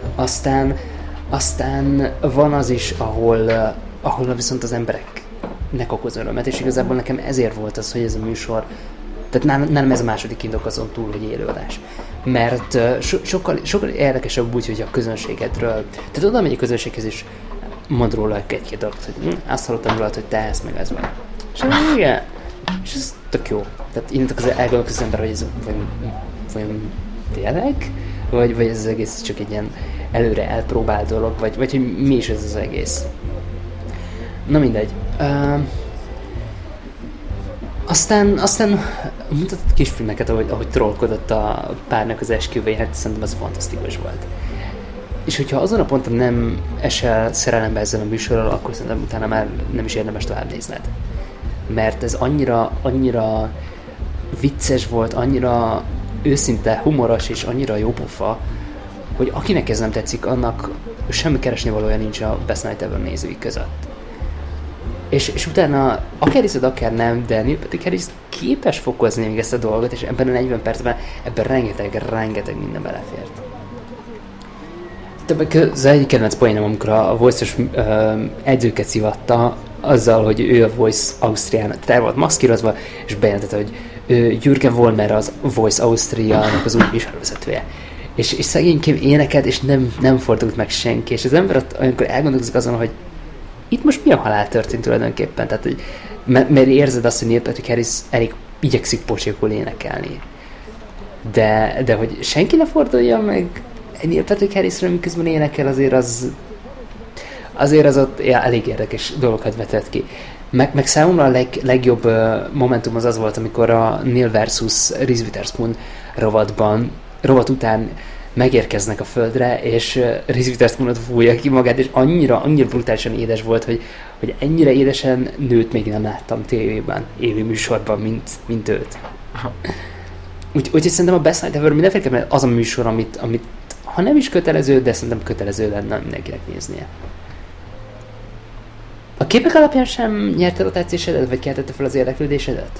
Aztán van az is, ahol viszont az embereknek okoz örömet, és igazából nekem ezért volt az, hogy ez a műsor, tehát nem ez a második indok azon túl, hogy élőadás. Mert sokkal érdekesebb úgy, hogy a közönségedről, tehát oda megy a közönséghez is, mond róla egy-két dolgot, hogy azt hallottam róla, hogy te ezt meg ez van. És igen, és ez tök jó. Tehát innentől azért elgondolkozik az ember, hogy ez vajon tényleg? Vagy ez az egész csak egy ilyen előre elpróbált dolog, vagy hogy mi is ez az egész. Na mindegy. Aztán mutatott kisfilmeket, ahogy trollkodott a párnak az esküvőjén, hát szerintem az fantasztikus volt. És hogyha azon a ponton nem esel szerelembe ezzel a műsorral, akkor szerintem utána már nem is érdemes tovább nézned. Mert ez annyira vicces volt, annyira őszinte, humoros és annyira jópofa, hogy akinek ez nem tetszik, annak semmi keresnivalója nincs a Best Night Ever nézői között. És utána akár hiszed, akár nem, de Neil Patrick Harris képes fokozni még ezt a dolgot, és ebben a 40 percben ebben rengeteg minden belefért. Többek az egyik kedvenc poénom, amikor a Voice-os edzőket szivatta azzal, hogy ő a Voice Ausztrián, tehát el volt maszkírozva, és bejelentette, hogy Jürgen Vollmer az Voice Ausztriának az új műsorvezetője. És szegénykém énekelt, és nem fordult meg senki. És az ember ott, amikor elgondolkozik azon, hogy itt most mi a halál történt tulajdonképpen, tehát, hogy, mert érzed azt, hogy Neil Patrick Harris elég igyekszik pocsékul énekelni. De hogy senki ne fordulja meg Neil Patrick Harrisről, miközben énekel, azért az ott elég érdekes dolgokat vetett ki. Meg számomra a legjobb momentum az volt, amikor a Neil versus Reese Witherspoon rovat után megérkeznek a földre, és Reese Witherspoonot fújja ki magát, és annyira brutálisan édes volt, hogy ennyire édesen nőt még nem láttam tévében, élő műsorban, mint őt. Úgyhogy szerintem a Best Night Ever mindenféleképpen az a műsor, amit ha nem is kötelező, de szerintem kötelező lenne mindenkinek néznie. A képek alapján sem nyerte a tetszésedet, vagy keltette fel az érdeklődésedet?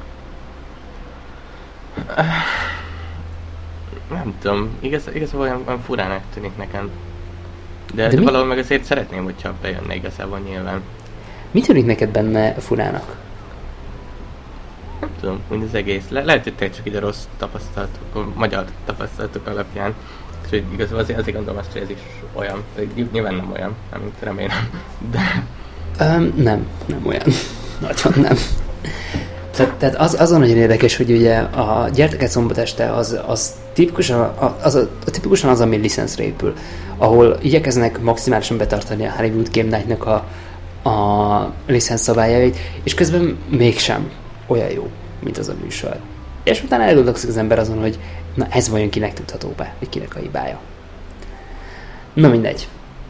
Nem tudom, igazából olyan furának tűnik nekem. De valahol meg azért szeretném, hogyha bejönne igazából nyilván. Mi tűnik neked benne furának? Nem tudom, úgy az egész. Lehet, hogy csak így a rossz tapasztalatok, a magyar tapasztalatok alapján. És hogy igazából azért gondolom azt, hogy ez is olyan. Nyilván nem olyan, amit remélem. De... Nem olyan. Nagyon nem. Tehát az nagyon érdekes, hogy ugye a Gyertek egy szombat este az tipikusan az, ami licenszre épül, ahol igyekeznek maximálisan betartani a Hollywood Game Night-nak a licensz szabályait, és közben mégsem olyan jó, mint az a műsor. És utána elgondolkozik az ember azon, hogy na ez vajon kinek tudható be, vagy kinek a hibája. Na mindegy.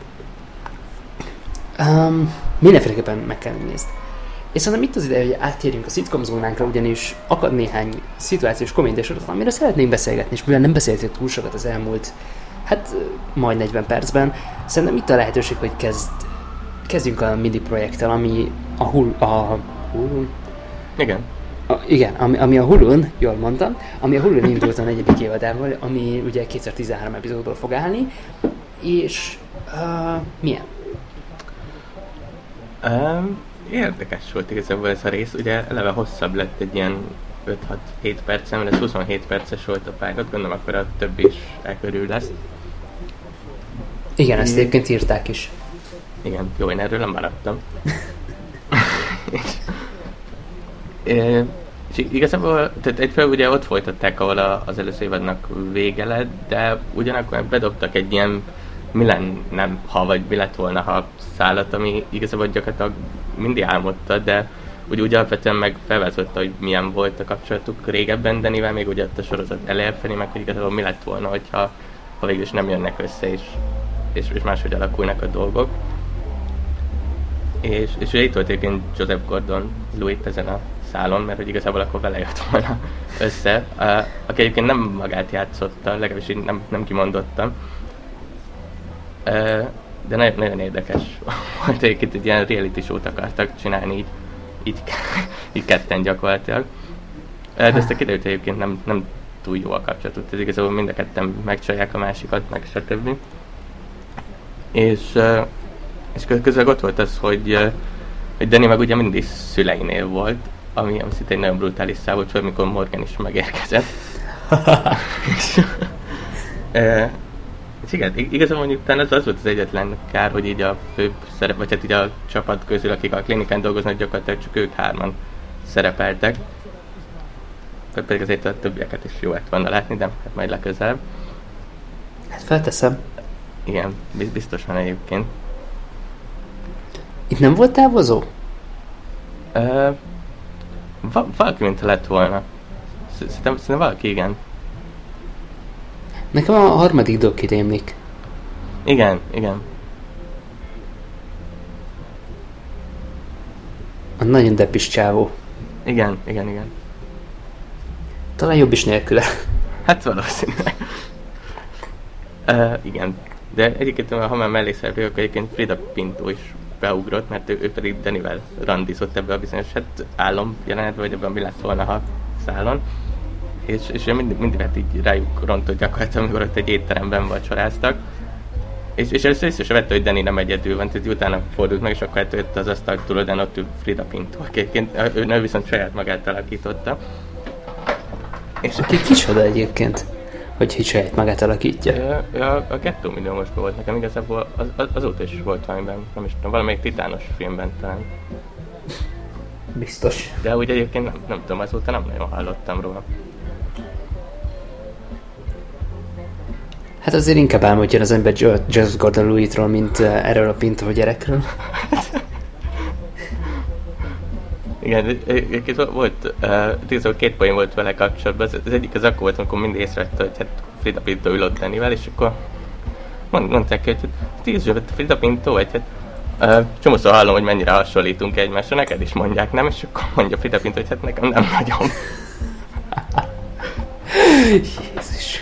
Mindenféleképpen meg kell nézni. És szerintem itt az ideje, hogy áttérjünk a szitcom zónánkra, ugyanis akad néhány szituációs komédia sorozat, amire szeretnénk beszélgetni, és mivel nem beszéltünk túl sokat az elmúlt, majd 40 percben, szerintem itt a lehetőség, hogy kezdjünk a mini projekttel, ami a Hulu. Igen. Ami a Hulun, jól mondtam, ami a Hulun indult a 4. évadával, ami ugye 2013 epizódból fog állni, és milyen? Érdekes volt igazából ez a rész, ugye eleve hosszabb lett egy ilyen 5-6-7 percen, mert ez 27 perces volt a pilot, gondolom akkor a többi is elkörül lesz. Igen, ezt egyébként írták is. Igen, jó, én erről nem maradtam. És igazából, tehát egyfelől ugye ott folytatták, ahol az előző évadnak vége lett, de ugyanakkor bedobtak egy ilyen mi lenne, vagy mi lett volna, ha szállat, ami igazából gyakorlatilag mindig álmodta, de úgy alapvetően meg felvázolta, hogy milyen volt a kapcsolatuk régebben Danivel, még ugye ott a sorozat eleje felé, meg hogy igazából mi lett volna, ha végül is nem jönnek össze, és máshogy alakulnak a dolgok. És ugye itt volt egyébként Joseph Gordon-Levitt ezen a szálon, mert hogy igazából akkor vele jött volna össze, aki egyébként nem magát játszotta, legalábbis így nem kimondottam. De nagyon érdekes volt, egyébként egy ilyen reality show-t akartak csinálni így ketten gyakorlatilag. De ezt kiderült egyébként nem túl jó a kapcsolatuk, ez igazából mind a ketten megcsalják a másikat, meg stb. És közben ott volt az, hogy Danny meg ugye mindig szüleinél volt, ami szinte egy nagyon brutális szál volt, amikor Morgan is megérkezett. És igen, igazából mondjuk talán az volt az egyetlen kár, hogy így a fő szerep, vagy hát így a csapat közül, akik a klinikán dolgoznak, gyakorlatilag csak ők 3-an szerepeltek. Pedig azért a többieket is jó lett volna látni, de hát majd legközelebb. Hát felteszem. Igen, biztos van egyébként. Itt nem volt távozó? Valaki mintha lett volna. Szerintem valaki igen. Nekem a harmadik dolog kirémlik. Igen. A nagyon deppis csávó. Igen. Talán jobb is nélküle. Hát valószínűleg. Igen. De egyébként, ha már mellé szerepel, akkor egyébként Frida Pinto is beugrott, mert ő pedig Danivel randizott ebbe a bizonyos álom jelenetbe, vagy ebben mi lett volna, ha szállon. És mindig hát így rájuk rontott gyakorlatilag, amikor ott egy étteremben vacsoráztak. És először észre se vette, hogy Danny nem egyedül van, tehát utána fordult meg, és akkor eltört az asztal túloldalán, ott ül Frida Pinto. Ő viszont saját magát alakította. És kicsoda egyébként, hogy saját magát alakítja? A 2 milliómosban volt nekem, igazából azóta is volt valamiben, nem is tudom, valamelyik titános filmben talán. Biztos. De úgy egyébként nem tudom, azóta nem nagyon hallottam róla. Hát azért inkább álmodjon az ember Joseph Gordon-Levittról, mint erről a Pinto gyerekről. Igen, volt, 2 poén volt vele kapcsolatban, az egyik az akkor volt, amikor mindig észrevette, hogy hát Frida Pinto ül ott Danivel, és akkor mondták, hogy hát Frida Pinto, vagy hát csomószor hallom, hogy mennyire hasonlítunk egymásra, neked is mondják, nem? És akkor mondja Frida Pinto, hogy hát nekem nem nagyon. Jézus.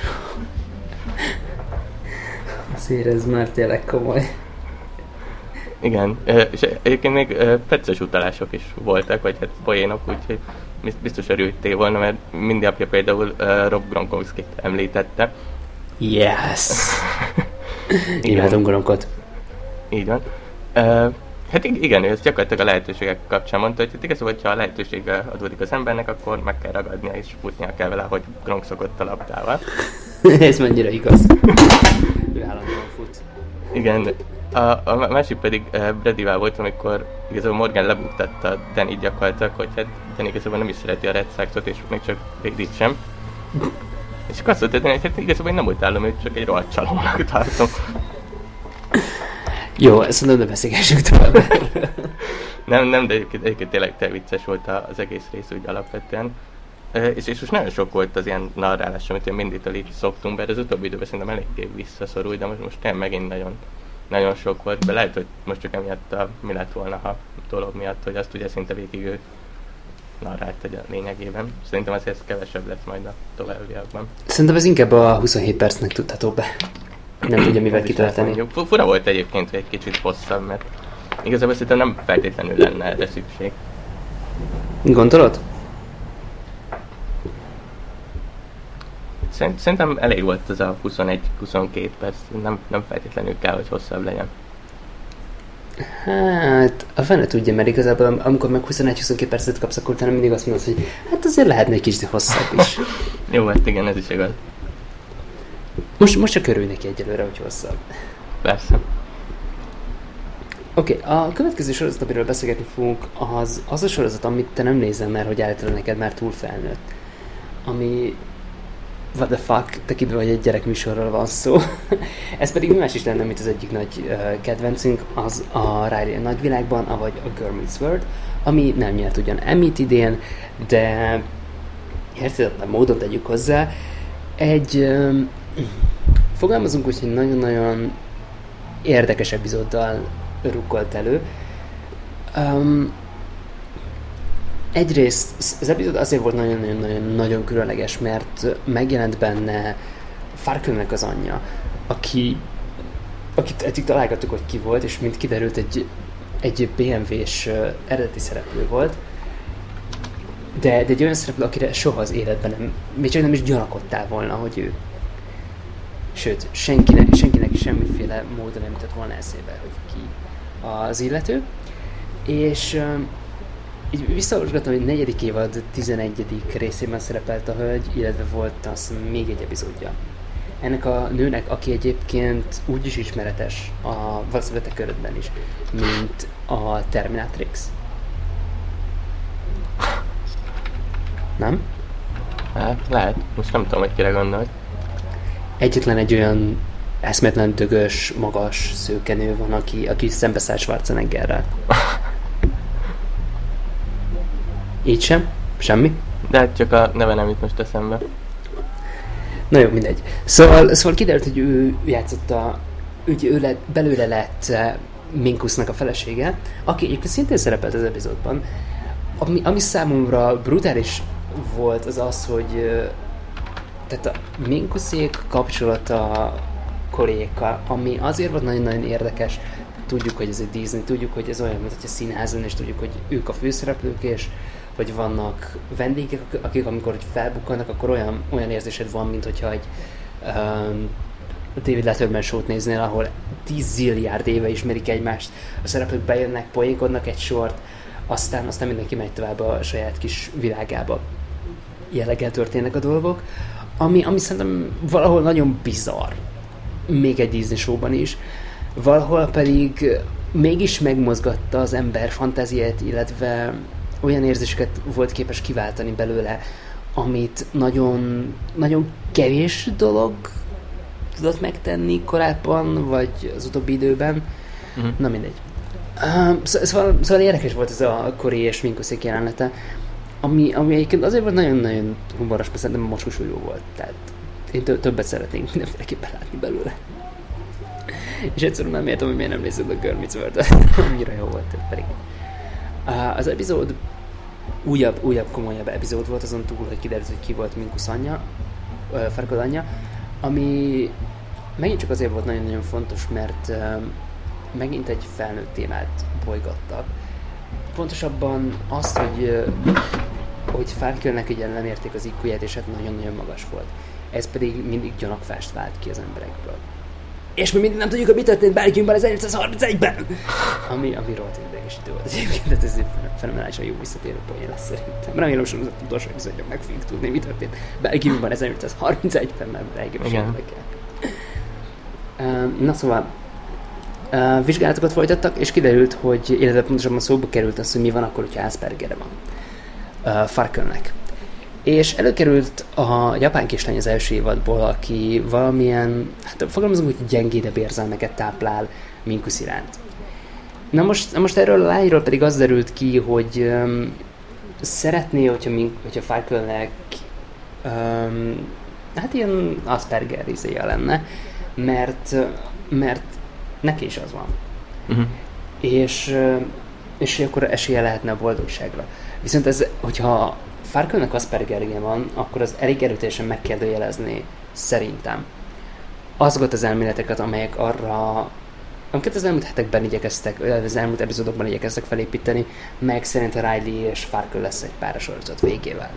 Azért ez már tényleg komoly. Igen, és egyébként még perces utalások is voltak, vagy hát poénok, úgyhogy biztos örültél volna, mert Mindy apja például Rob Gronkowskit említette. Yes! Imádom Gronkot. Így van. Hát igen, ő ezt gyakorlatilag a lehetőségek kapcsán mondta, hogy hát igazából, hogyha a lehetősége adódik az embernek, akkor meg kell ragadnia és futnia kell vele, hogy Gronk szokott a labdával. Ez mennyire igaz. Ő állandóan fut. Igen, a másik pedig Bradyvel volt, amikor igazából Morgan lebuktatta Danny gyakorlatilag, hogy hát Danny igazából nem is szereti a Red Soxot, és még csak Brady-t sem. És akkor azt mondta, hogy hát igazából én nem utálom őt, csak egy rohadt csalónak tartom. Jó, ezt mondom, de beszélgessünk tovább. nem, de egyébként tényleg vicces volt az egész rész úgy alapvetően. És most nagyon sok volt az ilyen narrálás, amit Mindytől így szoktunk, mert az utóbbi időben szerintem eléggé visszaszorul, de most tényleg megint nagyon sok volt, de lehet, hogy most csak emiatt mi lett volna, ha dolog miatt, hogy azt ugye szinte végig ő narrált a lényegében. Szerintem azért ez kevesebb lesz majd a továbbiakban. Szerintem ez inkább a 27 percnek tudható be. Nem tudja mivel kitölteni. Fura volt egyébként, hogy egy kicsit hosszabb, mert igazából szerintem nem feltétlenül lenne erre szükség. Gondolod? Szerintem elég volt az a 21-22 perc, nem feltétlenül kell, hogy hosszabb legyen. Hát, a fene tudja, mert igazából amikor meg 21-22 percet kapsz, akkor utána mindig azt mondod, hogy hát azért lehetne egy kicsit hosszabb is. Jó, hát igen, ez is igaz. Most csak örülj neki egyelőre, hogy hosszabb. Persze. Oké, a következő sorozat, amiről beszélgetni fogunk, az a sorozat, amit te nem nézel, mert hogy általában neked már túl felnőtt. Ami... What the fuck, tekintve, hogy egy gyerekműsorról van szó. Ez pedig mi más is lenne, mint az egyik nagy kedvencünk, az a Riley a nagyvilágban, avagy a Girl Meets World, ami nem nyert ugyan Emmyt idén, de érthetetlen módon tegyük hozzá. Fogalmazunk úgy, hogy nagyon-nagyon érdekes epizóddal rukkolt elő. Egyrészt az epizód azért volt nagyon különleges, mert megjelent benne Farkönnek az anyja, akit eddig találgattuk, hogy ki volt, és mint kiderült, egy BMW-s eredeti szereplő volt, de egy olyan szereplő, akire soha az életben még csak nem is gyanakodtál volna, hogy ő. Sőt, senkinek semmiféle módon nem jutott volna eszébe, hogy ki az illető. És így visszaolvasgattam, hogy 4. évad 11. részében szerepelt a hölgy, illetve volt az még egy epizódja. Ennek a nőnek, aki egyébként úgy is ismeretes a valószínűleg te körödben is, mint a Terminatrix. Nem? Hát lehet, most nem tudom, hogy kire gondolj. Egyetlen egy olyan eszméletlen dögös, magas szőkenő van, aki szembeszáll Schwarzeneggerrel. Így sem? Semmi? De hát csak a neve nem jut most eszembe. Na jó, mindegy. Szóval kiderült, hogy ő játszotta, hogy belőle lett Minkusnak a felesége, aki egyébként szintén szerepelt az epizódban. Ami számomra brutális volt az, hogy tehát a Minkuszék kapcsolata Korékkal, ami azért volt nagyon-nagyon érdekes, tudjuk, hogy ez egy Disney, tudjuk, hogy ez olyan, mint hogy a színház lenne, és tudjuk, hogy ők a főszereplők, és hogy vannak vendégek, akik amikor felbukkannak, akkor olyan érzésed van, mint hogyha egy David Letterman show-t néznél, ahol 10 zilliárd éve ismerik egymást, a szereplők bejönnek, poénkodnak egy sort, aztán mindenki megy tovább a saját kis világába. Jelleggel történnek a dolgok, ami szerintem valahol nagyon bizarr, még egy Disney showban is, valahol pedig mégis megmozgatta az ember fantáziát, illetve olyan érzéseket volt képes kiváltani belőle, amit nagyon, nagyon kevés dolog tudott megtenni korábban, vagy az utóbbi időben. Na mindegy. Szóval érdekes volt ez a Corey és sminkoszék jelenete, ami egyébként azért volt nagyon-nagyon humoros, mert szerintem mocskos jó volt. Tehát én többet szeretnénk mindenféleképpen látni belőle. És egyszerűen nem értem, hogy miért nem nézed a Girl Meets World-t. Annyira jó volt pedig. Az epizód újabb, komolyabb epizód volt, azon túl, hogy kiderült, hogy ki volt Minkusz anyja, Farkad anyja, ami megint csak azért volt nagyon-nagyon fontos, mert megint egy felnőtt témát bolygattak. Pontosabban azt, hogy Farkelnek ugye nem érték az IQ-ját, és hát nagyon-nagyon magas volt. Ez pedig mindig gyanakvást vált ki az emberekből. És mi mindig nem tudjuk, hogy mi történt Belgiumban 1831-ben! Ami rohadt idegesítő volt egyébként, tehát ez egy fenomenálisan jó visszatérő poén lesz szerintem. Remélem, hogy az a tudós epizódja meg fogjuk tudni, mi történt Belgiumban 1831-ben, mert Belgiumban sem érdekel. Na szóval, vizsgálatokat folytattak, és kiderült, hogy, illetve pontosabban szóba került az, hogy mi van akkor, hogyha Asperger van Farkelnek. És előkerült a japán kislány az első évadból, aki valamilyen, hát fogalmazunk, hogy gyengédebb érzelmeket táplál Minkusz iránt. Na most erről a lányról pedig az derült ki, hogy szeretné, hogyha Farkelnek hát ilyen Asperger izéja lenne, mert neki is az van. Uh-huh. És akkor esélye lehetne a boldogságra. Viszont ez, hogyha Farkelnek Aspergerje van, akkor az elég erőteljesen megkérdőjelezni szerintem azokat az elméleteket, amiket az elmúlt hetekben igyekeztek, az elmúlt epizódokban igyekeztek felépíteni, meg szerint a Riley és Farkel lesz egy párasorozat végével.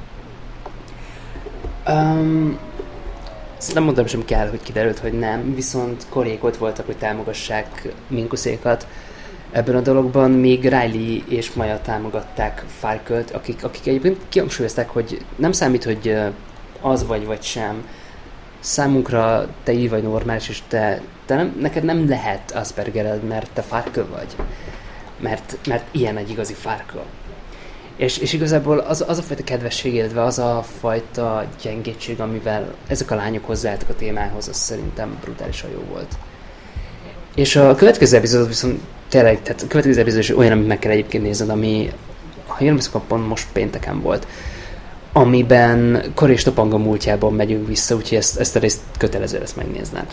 Nem mondtam sem kell, hogy kiderült, hogy nem, viszont Coreyék ott voltak, hogy támogassák Minkuszékat ebben a dologban, még Riley és Maya támogatták Farkelt, akik egyébként kihangsúlyozták, hogy nem számít, hogy az vagy sem. Számunkra te így vagy normális, és neked nem lehet Aspergered, mert te Farkel vagy. Mert ilyen egy igazi Farkel. És igazából az a fajta kedvesség, illetve az a fajta gyengétség, amivel ezek a lányok hozzáálltak a témához, az szerintem brutálisan jó volt. És a következő epizód viszont tényleg, tehát a következő epizód is olyan, amit meg kell egyébként nézned, ami, ha jön vissza, pont most pénteken volt, amiben Corey és Topanga múltjában megyünk vissza, úgyhogy ezt a részt kötelező lesz megnézned.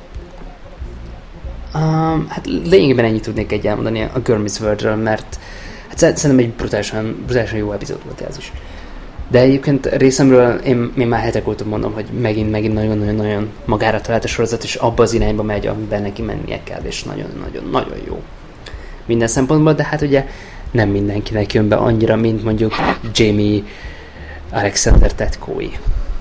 Hát lényegében ennyit tudnék egy elmondani a Girl Meets World-ről, mert hát szerintem egy brutálisan jó epizód volt ez is. De egyébként részemről én már hetek óta mondom, hogy megint nagyon-nagyon magára talált a sorozat, és abba az irányba megy, amiben neki mennie kell, és nagyon-nagyon jó. Minden szempontból, de hát ugye nem mindenkinek jön be annyira, mint mondjuk Jamie Alexander Tetkoe.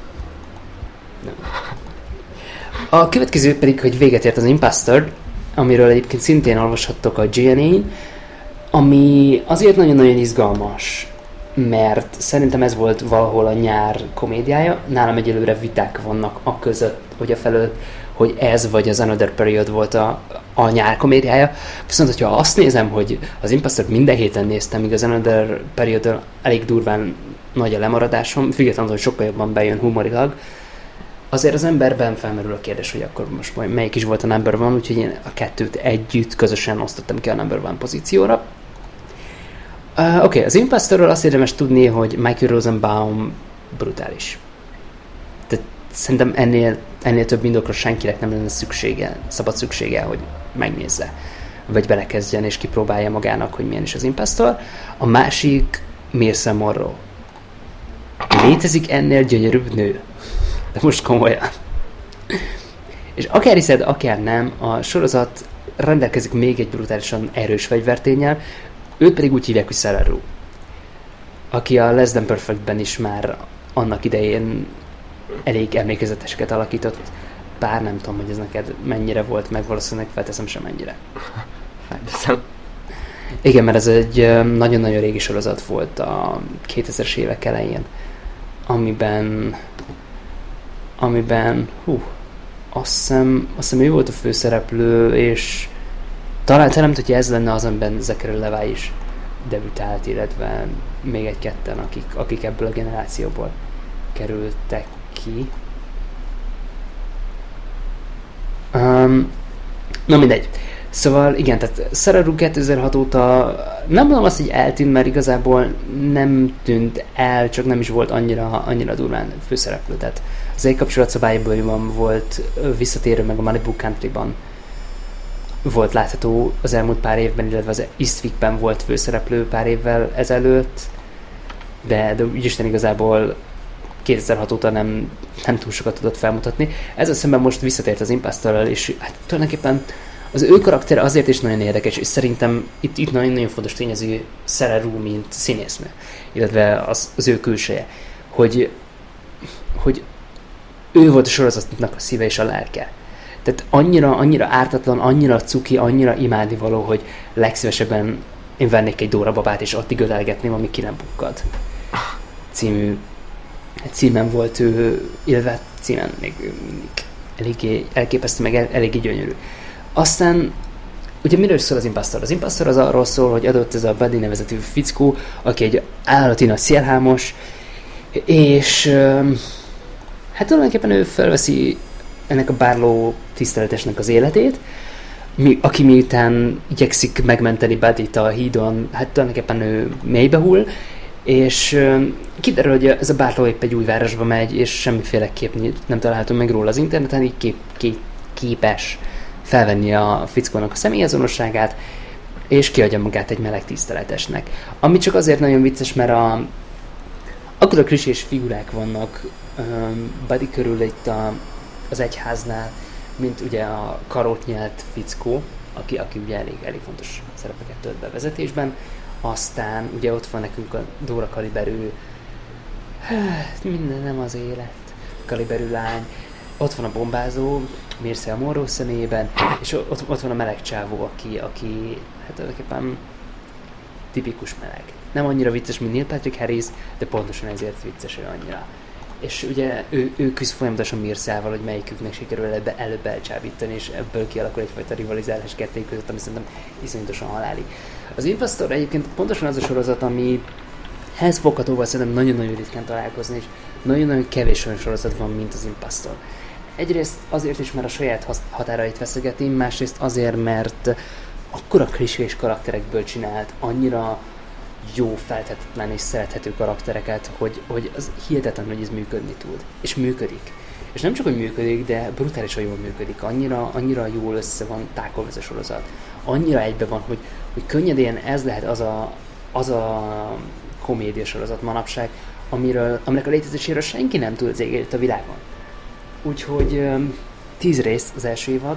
A következő pedig, hogy véget ért az Imposter, amiről egyébként szintén olvashattok a GNA-n, ami azért nagyon-nagyon izgalmas, mert szerintem ez volt valahol a nyár komédiája. Nálam egyelőre viták vannak a között, hogy afelől, hogy ez vagy az Another Period volt a nyár komédiája. Viszont, hogyha azt nézem, hogy az Imposter minden héten néztem, míg az Another Period elég durván nagy a lemaradásom, függetlenül, hogy sokkal jobban bejön humorilag, azért az emberben felmerül a kérdés, hogy akkor most majd melyik is volt a number one, úgyhogy én a kettőt együtt közösen osztottam ki a number one pozícióra. Oké, az Imposterről azt érdemes tudni, hogy Michael Rosenbaum brutális. Tehát szerintem ennél több indokra senkinek nem lenne szabad szüksége, hogy megnézze, vagy belekezdjen és kipróbálja magának, hogy milyen is az Impostor. A másik Marsha Monroe. Létezik ennél gyönyörűbb nő? De most komolyan. És akár hiszed, akár nem, a sorozat rendelkezik még egy brutálisan erős fegyverténnyel, őt pedig úgy hívják, hogy Sararu, aki a Less Than Perfectben is már annak idején elég emlékezeteseket alakított, bár nem tudom, hogy ez neked mennyire volt, meg valószínűleg felteszem sem mennyire. Felteszem. Igen, mert ez egy nagyon-nagyon régi sorozat volt a 2000-es évek elején, amiben azt hiszem ő volt a főszereplő, és talán nem tudja, ez lenne az, amiben Zachary Levi is debütált, illetve még egy-ketten, akik ebből a generációból kerültek ki. Na mindegy. Szóval igen, tehát Sararu 2006 óta nem mondom azt, hogy eltűnt, mert igazából nem tűnt el, csak nem is volt annyira durván főszereplő. Tehát az egy kapcsolatszabályban volt visszatérő, meg a Malibu Countryban volt látható az elmúlt pár évben, illetve az Eastwickben volt főszereplő pár évvel ezelőtt, de úgyisten igazából 2006 óta nem túl sokat tudott felmutatni. Ezzel szemben most visszatért az Impostorral, és hát tulajdonképpen az ő karaktere azért is nagyon érdekes, és szerintem itt nagyon-nagyon fontos tényező Sararu, mint színésznő, illetve az ő külseje, hogy ő volt a sorozatnak a szíve és a lelke. Tehát annyira ártatlan, annyira cuki, annyira imádnivaló, hogy legszívesebben én vennék egy Dóra babát, és addig ölelgetném, amíg ki nem bukkad. Címen volt ő, illetve címen még eléggé elképesztő, meg eléggé gyönyörű. Aztán, ugye miről szól az Impostor? Az Impostor az arról szól, hogy adott ez a Buddy nevezetű fickó, aki egy állati nagy szélhámos, és hát tulajdonképpen ő felveszi ennek a bárló tiszteletesnek az életét, aki miután igyekszik megmenteni Buddyt a hídon, hát tulajdonképpen ő mélybe hull, és kiderül, hogy ez a bárló épp egy új városba megy, és semmiféle kép nem található meg róla az interneten, így képes felvenni a fickónak a személyazonosságát, és kiadja magát egy meleg tiszteletesnek. Ami csak azért nagyon vicces, mert akkor a klisés figurák vannak Buddy körül itt az egyháznál, mint ugye a karót nyelt fickó, aki ugye elég fontos szerepeket tölt be vezetésben. Aztán ugye ott van nekünk a Dóra kaliberű, minden nem az élet, kaliberű lány. Ott van a bombázó, Mircea Morrow személyében, és ott van a meleg csávó, aki hát tulajdonképpen tipikus meleg. Nem annyira vicces, mint Neil Patrick Harris, de pontosan ezért vicces ő annyira. És ugye ő küzd folyamatosan Mirceával, hogy melyiküknek sikerül előbb elcsábítani, és ebből kialakul egyfajta rivalizálás kettőjük között, ami szerintem iszonyatosan haláli. Az Impostor egyébként pontosan az a sorozat, amihez foghatóval szerintem nagyon-nagyon ritkán találkozni, és nagyon-nagyon kevés olyan sorozat van, mint az Impostor. Egyrészt azért is, mert a saját határait veszegeti, másrészt azért, mert akkora klisés karakterekből csinált, annyira jó, feltetetlen és szerethető karaktereket, hogy az hihetetlen, hogy ez működni tud. És működik. És nem csak, hogy működik, de brutálisan jól működik. Annyira jól össze van tákolva ez a sorozat. Annyira egybe van, hogy könnyedén ez lehet az a komédia sorozat manapság, aminek a létezéséről senki nem tud az ég a világon. Úgyhogy 10 rész az első évad.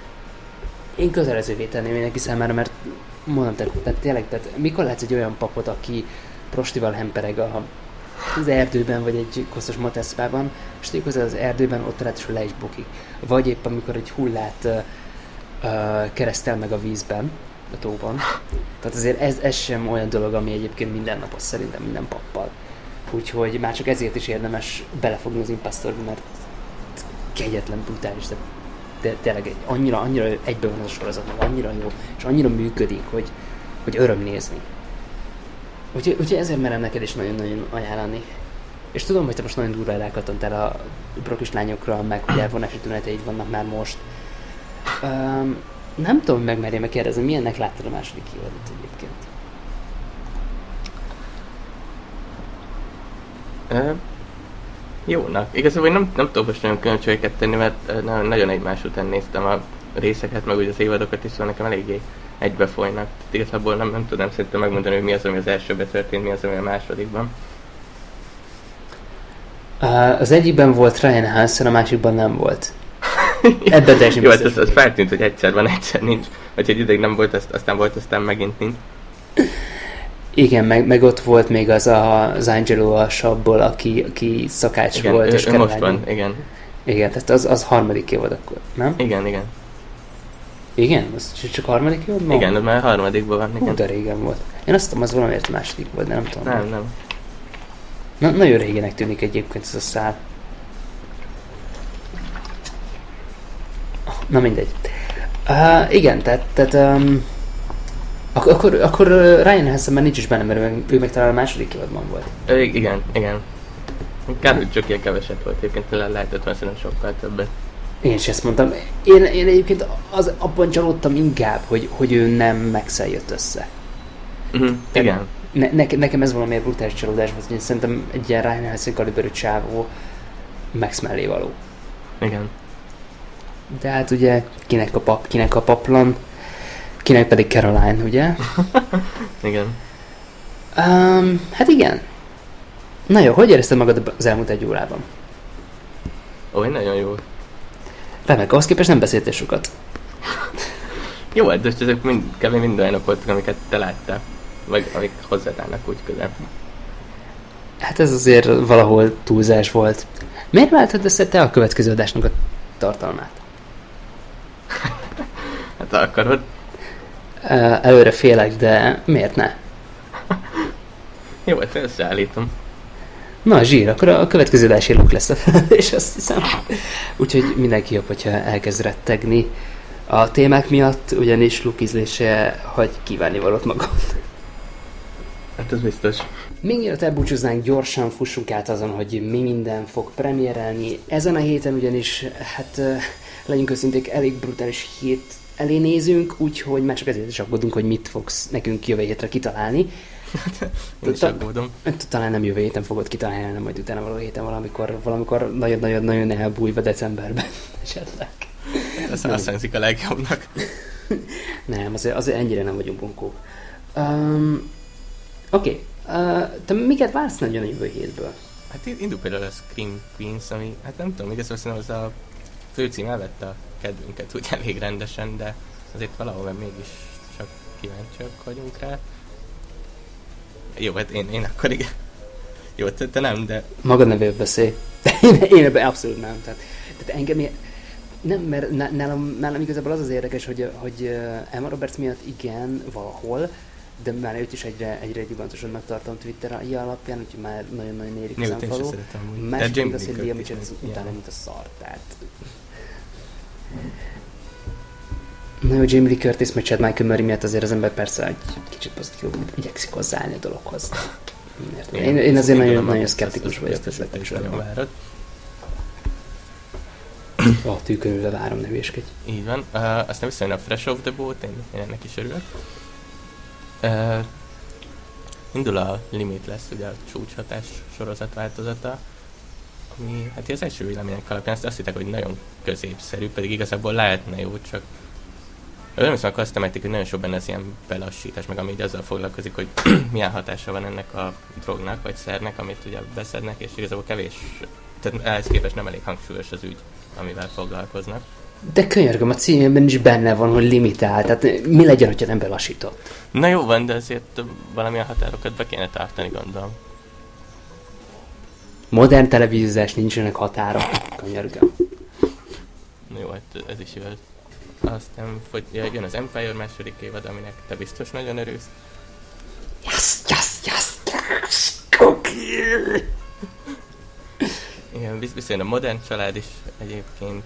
Én kötelezővé tenném mindenki számára, mert mondom, tehát tényleg, mikor látsz egy olyan papot, aki prostival hempereg az erdőben, vagy egy koszos moteszpában, és tényleg az erdőben ott ráadásul le is bukik. Vagy épp amikor egy hullát keresztel meg a vízben, a tóban. Tehát azért ez sem olyan dolog, ami egyébként mindennapos szerintem minden pappal. Úgyhogy már csak ezért is érdemes belefogni az Impostorba, mert kegyetlen, brutális, de tényleg annyira egyben van az a sorozat, meg annyira jó, és annyira működik, hogy öröm nézni. Úgyhogy ezért merem neked is nagyon-nagyon ajánlani. És tudom, hogy te most nagyon durva rákattantál a brokis lányokra, meg hogy elvonási tüneteid vannak már most. Nem tudom, hogy megmerjem kérdezni, milyennek láttad a második évadot egyébként? Jónak. Igazából nem tudom most nagyon különbségeket tenni, mert nagyon egymás után néztem a részeket, meg úgy az évadokat is, szóval nekem eléggé egybefolynak. Igazából nem tudom szerintem megmondani, hogy mi az, ami az elsőben történt, mi az, ami a másodikban. Az egyikben volt Ryan Hansen, a másikban nem volt. Ebben teljesen jó, biztos. az feltűnt, hogy egyszer van, egyszer nincs. Vagy egy ideig nem volt, aztán volt, aztán megint nincs. Igen, meg ott volt még az Angelo a sabból, aki szakács igen, volt. És most van, igen. Igen, tehát az harmadik évad akkor, nem? Igen. Igen? Az csak harmadik évad? Igen, az már harmadikban van, igen. De régen volt. Én azt tudom, az valamiért második volt, de nem tudom. Nem. Nagyon régenek tűnik egyébként ez a szál. Na mindegy. Igen, tehát akkor Ryan Hansen már nincs is benne, mert ő meg talán a második évadban volt. Igen. Kár, hogy csak ilyen keveset volt, egyébként lehetett már szerintem sokkal többet. Én is ezt mondtam. Én egyébként abban csalódtam inkább, hogy ő nem Max-el jött össze. Igen. Nekem ez valamiért brutális csalódás volt, hogy én szerintem egy ilyen Ryan Hansen kaliberű csávó Max mellé való. Igen. De hát ugye kinek a pap, kinek a paplan, kinek pedig Caroline, ugye? Igen. Hát igen. Na jó, hogy érezted magad az elmúlt egy órában? Nagyon jó. Remek, ahhoz képest nem beszéltél sokat. Jó, de ezek kb. Mind olyanok voltak, amiket te láttál. Vagy amik hozzátálnak úgy közel. Hát ez azért valahol túlzás volt. Miért váltad össze te a következő adásnak a tartalmát? Hát akarod? Előre félek, de miért ne? Jó, hát összeállítom. Na, zsír, akkor a következő adás Luk lesz a felelés, azt hiszem. Úgyhogy mindenki jobb, hogyha elkezd rettegni a témák miatt, ugyanis Luk ízlése hagy kívánni valót magad. Hát ez biztos. Még mielőtt elbúcsúznánk, gyorsan fussunk át azon, hogy mi minden fog premierelni. Ezen a héten ugyanis, hát legyünk őszinték, elég brutális hét elé nézünk, úgyhogy már csak ezért is aggódunk, hogy mit fogsz nekünk jövő hétre kitalálni. Én is aggódom. Talán nem jövő héten fogod kitalálni, hanem majd utána való héten valamikor nagyon-nagyon elbújva decemberben esetleg. Ez azt hangzik a legjobbnak. Nem, azért ennyire nem vagyunk bunkók. Oké. Te miket vársz nagyon a jövő hétből? Hát indul például a Scream Queens, ami, hát nem tudom, igazából szerintem az a főcím elvette a kedvünket úgy elég rendesen, de azért valahol mégis csak kíváncsiak vagyunk rá. Jó, hát én akkor igen. Jó, te nem, de... Magad nevében beszélj. Én ebben abszolút nem. Tehát engem nem, mert nálam igazából az érdekes, hogy Emma Roberts miatt igen, valahol, de már őt is egyre gyubantosabbnak tartom Twitter-i alapján, úgyhogy már nagyon-nagyon érik a szemfaló. Másik pedig az, hogy Lea Mitchell utána, mint a szar, tehát... Na jó, Jamie Lee Curtis, meg Chad Michael Murray miatt azért az ember persze egy kicsit pozitív igyekszik hozzáállni a dologhoz. Én azért nagyon szkeptikus vagyok ezzel kapcsolatban. Tűkönülve várom, ne hülyeskedj. Így van. Aztán visszajön a Fresh of the Boat, én ennek is örülök. Indul a Limitless, ugye a csúcshatás sorozat változata, ami hát az első vélemények alapján azt hittek, hogy nagyon középszerű, pedig igazából lehetne jó, csak nem hiszem, akkor azt temetik, hogy nagyon sok benne az ilyen belassítás, meg ami így azzal foglalkozik, hogy milyen hatása van ennek a drognak, vagy szernek, amit ugye beszednek, és igazából kevés, tehát ehhez képest nem elég hangsúlyos az ügy, amivel foglalkoznak. De könyörgöm, a címében is benne van, hogy limitál, tehát mi legyen, hogyha nem belassított? Na jó van, de azért valamilyen határokat be kéne tartani, gondolom. Modern televíziózás, nincsenek határok, könyörgöm. Na jó, hát ez is igaz. Aztán jön az Empire második évad, aminek te biztos nagyon örülsz. Yes, cookie! Igen, visszajön a Modern család is egyébként.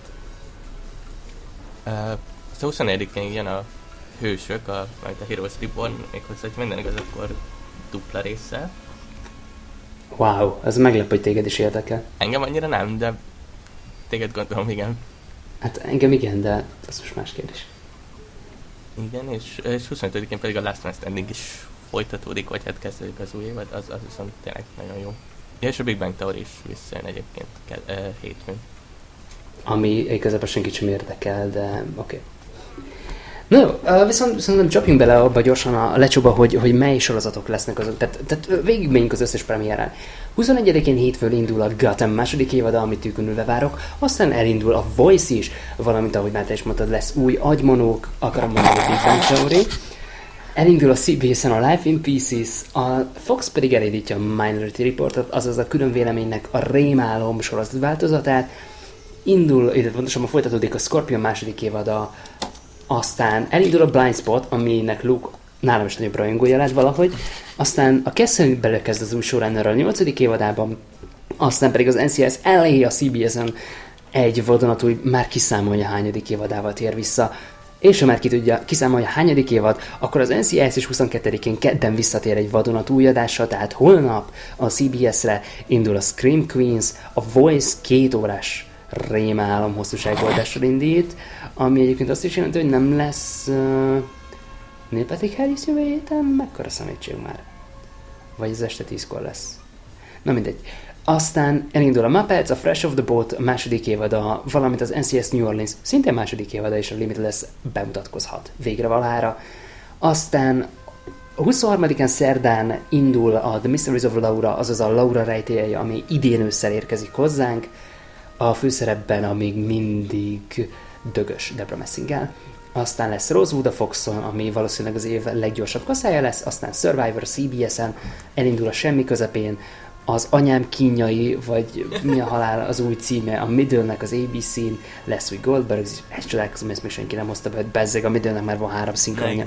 A 24-én jön a Hősök, majd a Heroes Reborn, méghozzá, hogy minden igaz, akkor dupla résszel. Wow, ez meglepő, hogy téged is érdekel. Engem annyira nem, de téged gondolom, igen. Hát engem igen, de ez most más kérdés. Igen, és 25-én pedig a Last Man Standing is folytatódik, vagy hát kezdődik az új évad, az viszont tényleg nagyon jó. Ja, és a Big Bang Theory is visszajön egyébként hétfőn. Ami igazából senkit sem érdekel, de oké. Na jó, viszont szerintem csapjunk bele abba gyorsan a lecsóba, hogy mely sorozatok lesznek azok. Tehát végigmenjünk az összes premiéren. 21-én hétfőn indul a Gotham második évada, amit tűkönülve várok, aztán elindul a Voice is, valamint ahogy már te is mondtad, lesz új Agymonók, akarom mondani a Big Bang Theory. Elindul a CBS-en a Life in Pieces, a Fox pedig elindítja a Minority Reportot, azaz a külön véleménynek a Rémálom sorozat változatát. Indul, illetve pontosabban folytatódik a Scorpion második évada, aztán elindul a Blind Spot, aminek Luke nálam is nagyobb rajongója lett valahogy, aztán a Castle belekezd az új showrunner a 8. évadában, aztán pedig az NCIS LA a CBS-en egy vadonatúj már kiszámolja hányadik évadával tér vissza, és ha már ki tudja kiszámolja hányadik évad, akkor az NCIS is 22-én kedden visszatér egy vadonatúj adással, tehát holnap a CBS-re indul a Scream Queens, a Voice 2 órás rémálom hosszúságú adással indít, ami egyébként azt is jelenti, hogy nem lesz Neil Patrick Harris jövő héten, mekkora szemétség már? Vagy az este 10-kor lesz. Na mindegy. Aztán elindul a Muppets, a Fresh of the Boat második évada, valamint az NCIS New Orleans szintén második évada, és a Limitless bemutatkozhat végre valahára. Aztán 23-án szerdán indul a The Mysteries of Laura, azaz a Laura rejtélye, ami idén ősszel érkezik hozzánk. A főszerepben a még mindig dögös Debra Messingel. Aztán lesz Rosewood a Foxon, ami valószínűleg az év leggyorsabb kaszája lesz, aztán Survivor CBS-en, elindul a Semmi közepén, az Anyám kínjai, vagy Mi a halál az új címe, a Middle-nek az ABC-n, lesz új Goldbergs, és csodálkozom, ezt még senki nem hozta be, hogy bezzeg, a Middle-nek már van 3 szinkronja.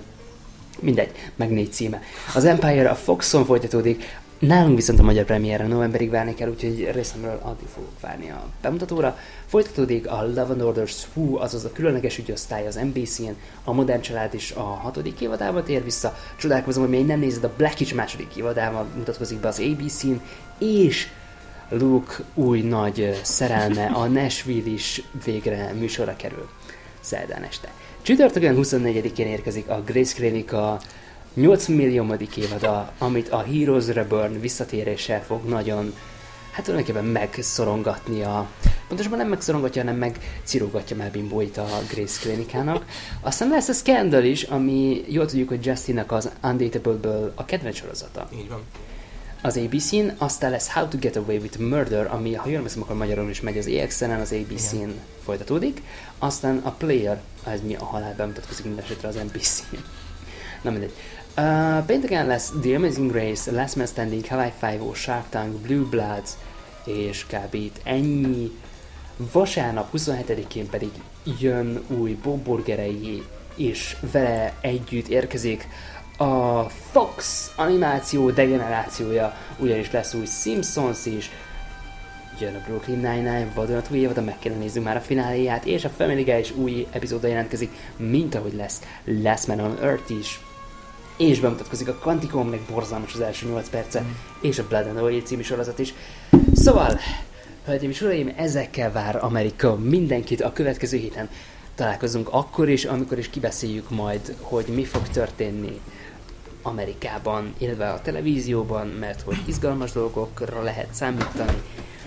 Mindegy, meg 4 címe. Az Empire a Foxon folytatódik, nálunk viszont a magyar premierre novemberig várni kell, úgyhogy részemről addig fogok várni a bemutatóra. Folytatódik a Love and Order SWU, azaz a különleges ügyosztály az NBC-n, a Modern Család is a 6. évadában tér vissza, csodálkozom, hogy még nem nézed, a Blackish második évadában mutatkozik be az ABC-n, és Luke új nagy szerelme, a Nashville is végre műsorra kerül szerdán este. Csütörtökön 24-én érkezik a Grace Klinika 8 milliómodik évada, amit a Heroes Reborn visszatéréssel fog nagyon, hát tulajdonképpen megszorongatni pontosabban nem megszorongatja, hanem megcirógatja már bimbóit a Grace Klinikának. Aztán lesz a Scandal is, ami jól tudjuk, hogy Justinnak az Undateable-ből a kedvenc sorozata. Így van. Az ABC-n, aztán lesz How to Get Away with Murder, ami, ha jól hiszem, akkor magyarul is megy az EXN-en, az ABC-n folytatódik. Aztán a Player, ez mi a halál bemutatkozik mindenesetre az NBC-n. Na mindegy. Pénteken lesz The Amazing Race, Last Man Standing, Hawaii Five-O, Shark Tank, Blue Bloods, és kb. Itt ennyi. Vasárnap 27-én pedig jön új Bob Burgerei, és vele együtt érkezik a Fox animáció degenerációja, ugyanis lesz új Simpsons is, jön a Brooklyn Nine-Nine vadonatúj évad, meg kellene nézzünk már a fináléját, és a Family Guy is új epizódra jelentkezik, mint ahogy lesz Last Man on Earth is, és bemutatkozik a Quanticomnek borzalmas az első 8 perce, és a Blood and Oil című sorozat is. Szóval, hölgyeim és uraim, ezekkel vár Amerika mindenkit a következő héten. Találkozunk akkor is, amikor is kibeszéljük majd, hogy mi fog történni Amerikában, illetve a televízióban, mert hogy izgalmas dolgokra lehet számítani.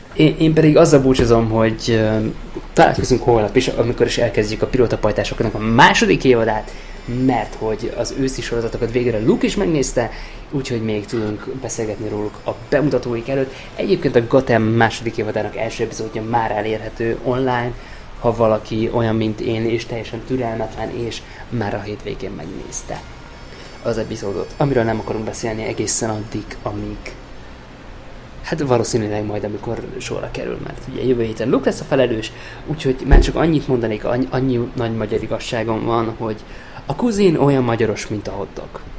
Én pedig azzal búcsúzom, hogy találkozunk holnap is, amikor is elkezdjük a Pilótapajtásoknak a második évadát, mert hogy az őszi sorozatokat végre Luke is megnézte, úgyhogy még tudunk beszélgetni róluk a bemutatóik előtt. Egyébként a Gotham második évadának első epizódja már elérhető online, ha valaki olyan, mint én, és teljesen türelmetlen, és már a hétvégén megnézte az epizódot, amiről nem akarunk beszélni egészen addig, amíg hát valószínűleg majd, amikor sorra kerül, mert ugye jövő héten Luke lesz a felelős, úgyhogy már csak annyit mondanék, annyi nagy magyar igazságom van, hogy a kuzin olyan magyaros, mint a hotdog.